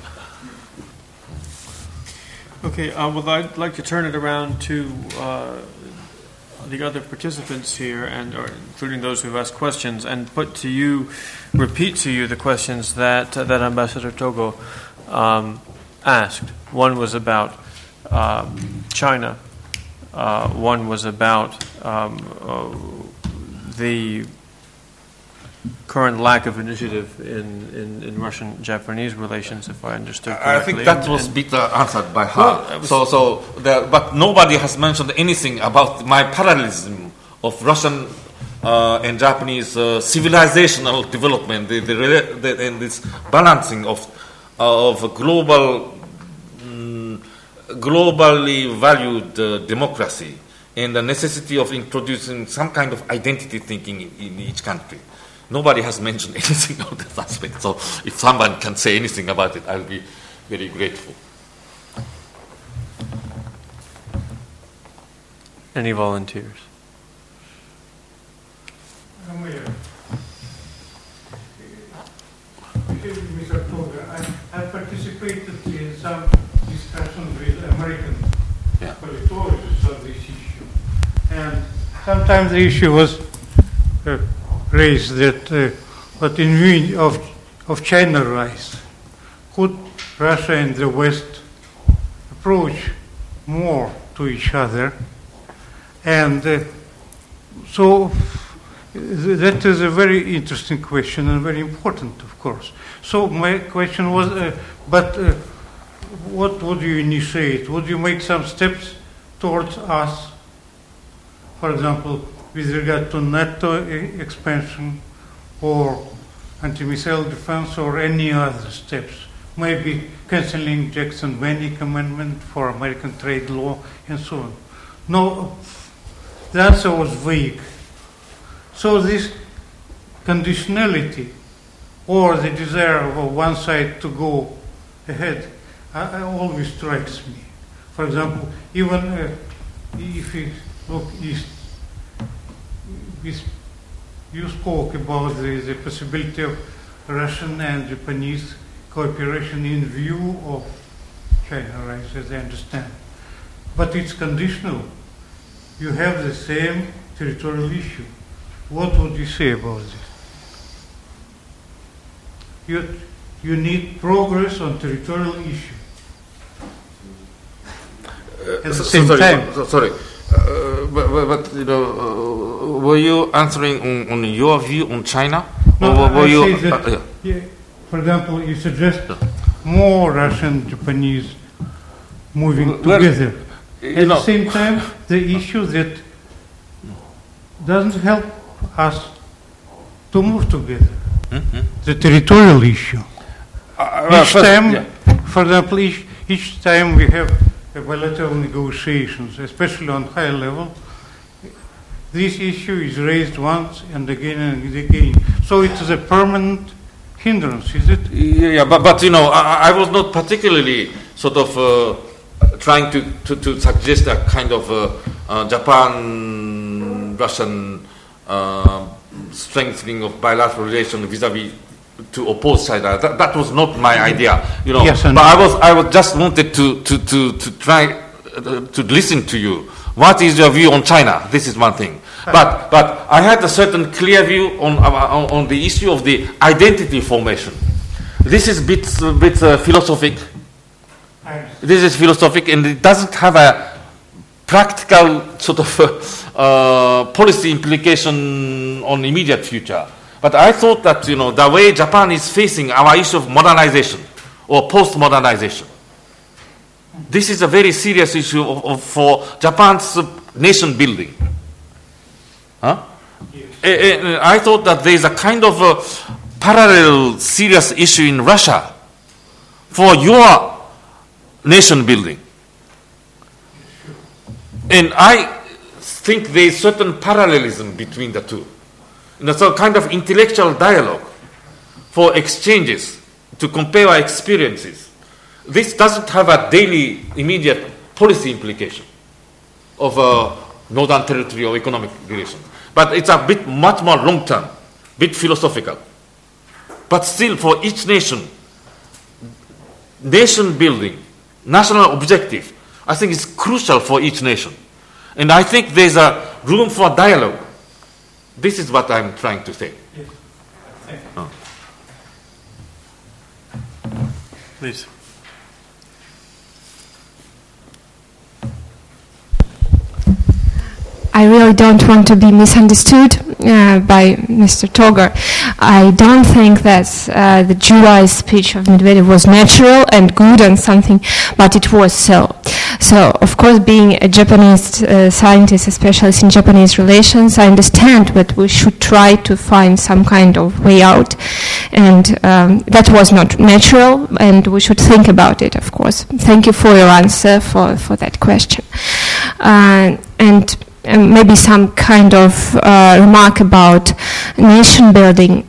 Speaker 3: Okay, well, I'd like to turn it around to the other participants here, including those who've asked questions, and repeat to you the questions that Ambassador Togo asked. One was about China. One was about the current lack of initiative in Russian-Japanese relations, if I understood correctly.
Speaker 2: I think that was better answered by her. But nobody has mentioned anything about my parallelism of Russian and Japanese civilizational development, and this balancing of globally valued democracy and the necessity of introducing some kind of identity thinking in each country. Nobody has mentioned anything on this aspect, so if someone can say anything about it, I'll be very grateful.
Speaker 3: Any volunteers?
Speaker 7: Mr. Toga, I participated in some discussions with American policymakers on this issue, and sometimes the issue was raised that what in view of China rise, could Russia and the West approach more to each other? And so that is a very interesting question and very important, of course. So my question was, what would you initiate? Would you make some steps towards us, for example, with regard to NATO expansion or anti-missile defense or any other steps? Maybe cancelling Jackson-Vanik Amendment for American trade law and so on. No, the answer was vague. So this conditionality or the desire of one side to go ahead always strikes me. For example, even if you look east, you spoke about the possibility of Russian and Japanese cooperation in view of China rise, as I understand. But it's conditional. You have the same territorial issue. What would you say about this? You need progress on territorial issue. At the same time.
Speaker 2: But you know, were you answering on your view on China?
Speaker 7: No,
Speaker 2: or were you?
Speaker 7: Say that, for example, you suggest more Russian, Japanese moving together. At the same time, the issue that doesn't help us to move together, the territorial issue. For example, each time we have bilateral negotiations, especially on high level, this issue is raised once and again and again. So it is a permanent hindrance, is it?
Speaker 2: Yeah, but you know, I was not particularly sort of trying to suggest a kind of Japan-Russian strengthening of bilateral relations vis-a-vis to oppose China. That was not my idea, you know.
Speaker 7: Yes,
Speaker 2: but I was just wanted to try to listen to you. What is your view on China? This is one thing. But I had a certain clear view on the issue of the identity formation. This is bit philosophic. This is philosophic, and it doesn't have a practical sort of policy implication on immediate future. But I thought that, you know, the way Japan is facing our issue of modernization or post-modernization, this is a very serious issue for Japan's nation building. I thought that there is a kind of a parallel serious issue in Russia for your nation building. And I think there is certain parallelism between the two. So kind of intellectual dialogue for exchanges to compare our experiences. This doesn't have a daily, immediate policy implication. Northern Territorial economic relation. But it's a bit much more long-term, bit philosophical. But still, for each nation, nation building, national objective, I think is crucial for each nation. And I think there's a room for dialogue. This is what I'm trying to say.
Speaker 3: Please.
Speaker 10: I really don't want to be misunderstood by Mr. Togar. I don't think that the July speech of Medvedev was natural and good and something, but it was so. So, of course, being a Japanese scientist, a specialist in Japanese relations, I understand that we should try to find some kind of way out. And that was not natural, and we should think about it, of course. Thank you for your answer for that question. And maybe some kind of remark about nation building.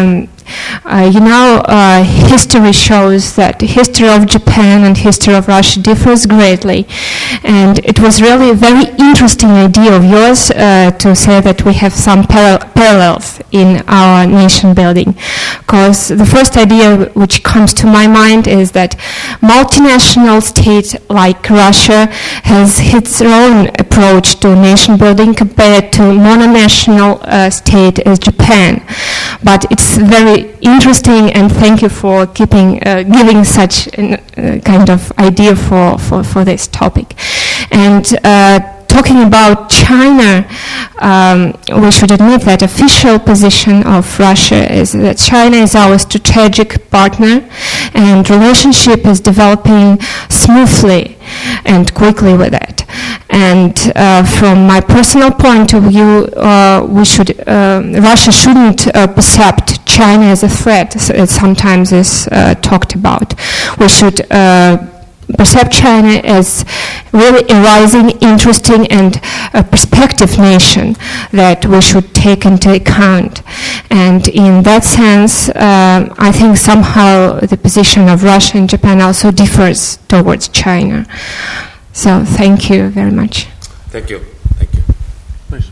Speaker 10: History shows that the history of Japan and history of Russia differs greatly. And it was really a very interesting idea of yours to say that we have some parallels in our nation building. Because the first idea which comes to my mind is that multinational state like Russia has its own approach to nation building compared to mononational state as Japan. But it's very interesting, and thank you for giving such a kind of idea for this topic. And talking about China, we should admit that official position of Russia is that China is our strategic partner, and relationship is developing smoothly and quickly with it. And from my personal point of view, Russia shouldn't perceive China as a threat, as sometimes is talked about. We should perceive China as really a rising, interesting, and perspective nation that we should take into account. And in that sense, I think somehow the position of Russia and Japan also differs towards China. So thank you very much.
Speaker 2: Thank you. Thank you.
Speaker 3: Please.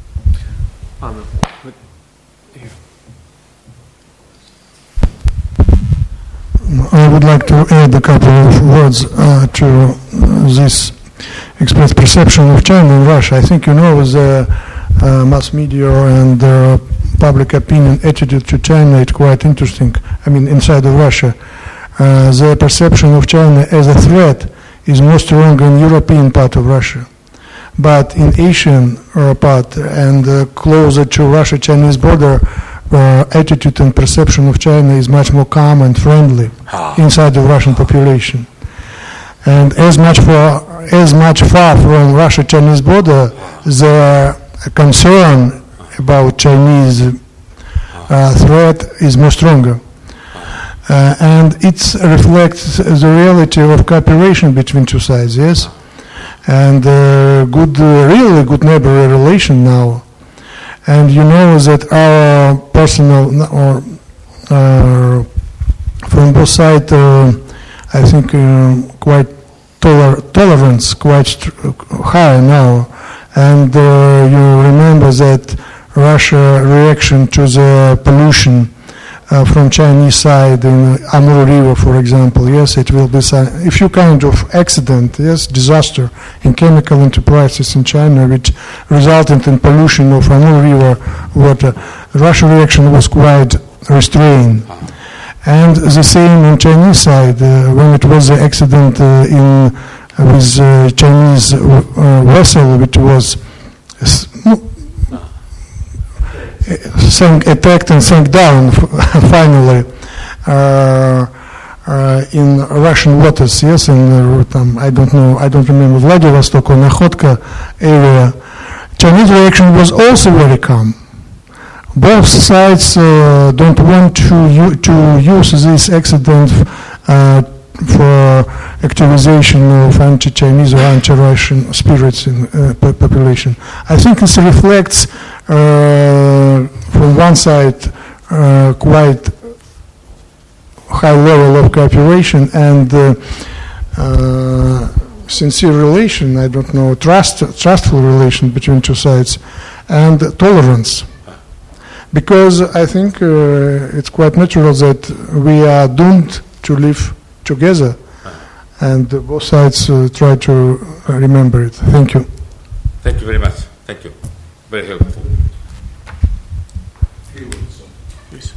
Speaker 8: I would like to add a couple of words to this expressed perception of China and Russia. I think the mass media and the public opinion attitude to China is quite interesting. I mean, inside of Russia, the perception of China as a threat is more strong in European part of Russia. But in Asian part and closer to Russia-Chinese border, attitude and perception of China is much more calm and friendly inside the Russian population. And as much far from Russia-Chinese border, the concern about Chinese threat is more stronger. And it reflects the reality of cooperation between two sides, yes? And really good neighborly relation now. And you know that our personal, from both sides, I think quite tolerance quite high now. And you remember that Russia reaction to the pollution from Chinese side in Amur River, for example, yes, it will be a few kind of accident, yes, disaster in chemical enterprises in China, which resulted in pollution of Amur River water. Russian reaction was quite restrained. And the same on Chinese side, when it was the accident with Chinese vessel, which was attacked and sank down finally in Russian waters, yes, in I don't remember, Vladivostok or Nakhodka area. Chinese reaction was also very calm. Both sides don't want to use this accident for activization of anti-Chinese or anti-Russian spirits in population. I think this reflects from one side quite high level of cooperation and sincere relation, I don't know, trustful relation between two sides, and tolerance. Because I think it's quite natural that we are doomed to live together, and both sides try to remember it. Thank you.
Speaker 2: Thank you very much. Thank you. Very helpful. Please.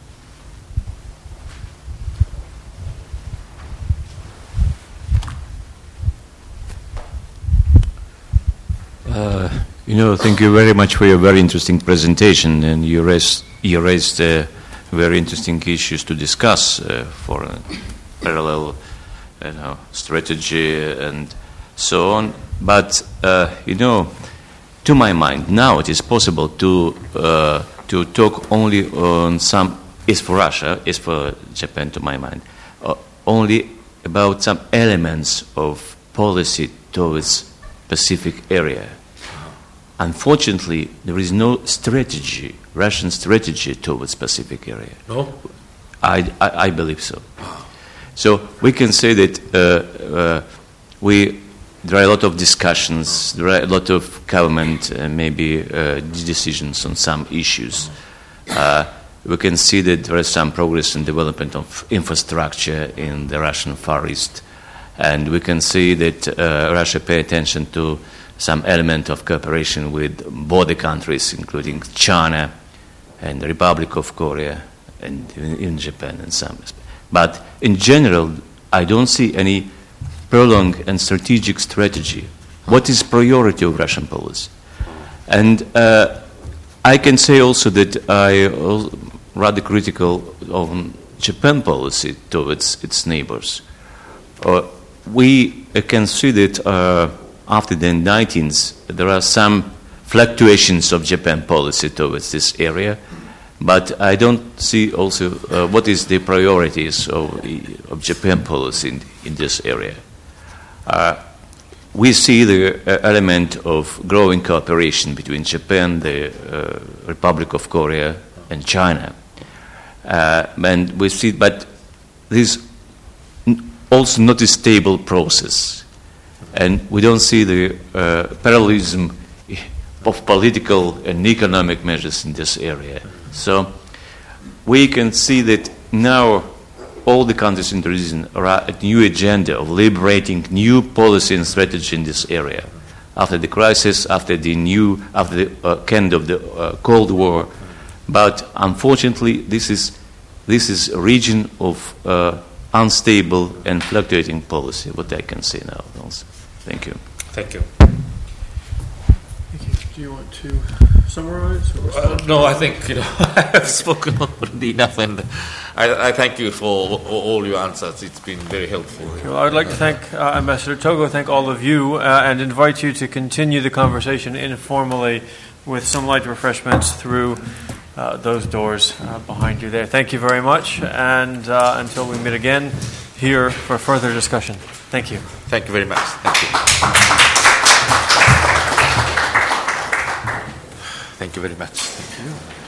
Speaker 9: Thank you very much for your very interesting presentation, and you raised very interesting issues to discuss for a parallel, strategy and so on. But to my mind, now it is possible to talk only on some. Is for Russia, is for Japan, to my mind, only about some elements of policy towards Pacific area. Unfortunately, there is no strategy, Russian strategy towards Pacific area.
Speaker 2: No?
Speaker 9: I believe so. So we can say that there are a lot of discussions, there are a lot of government maybe decisions on some issues. We can see that there is some progress in development of infrastructure in the Russian Far East, and we can see that Russia pay attention to some element of cooperation with border countries, including China and the Republic of Korea and in Japan and some. But in general, I don't see any prolonged and strategic strategy. What is priority of Russian policy? And I can say also that I rather critical of Japan policy towards its neighbors. We can see that after the 19th, there are some fluctuations of Japan policy towards this area, but I don't see also what is the priorities of Japan policy in this area. We see the element of growing cooperation between Japan, the Republic of Korea, and China. And we see, but this also not a stable process. And we don't see the parallelism of political and economic measures in this area. So we can see that now all the countries in the region are at a new agenda of liberating new policy and strategy in this area. After the crisis, after the end of the Cold War. But unfortunately, this is a region of unstable and fluctuating policy, what I can say now also. Thank you.
Speaker 2: Thank you.
Speaker 3: Thank you. Do you want to summarize?
Speaker 2: No, I think I have spoken already enough, and I thank you for all your answers. It's been very helpful.
Speaker 3: Well, I'd like to thank Ambassador Togo, thank all of you, and invite you to continue the conversation informally with some light refreshments through those doors behind you there. Thank you very much, and until we meet again here for further discussion. Thank you.
Speaker 2: Thank you very much. Thank you. Thank you very much. Thank you.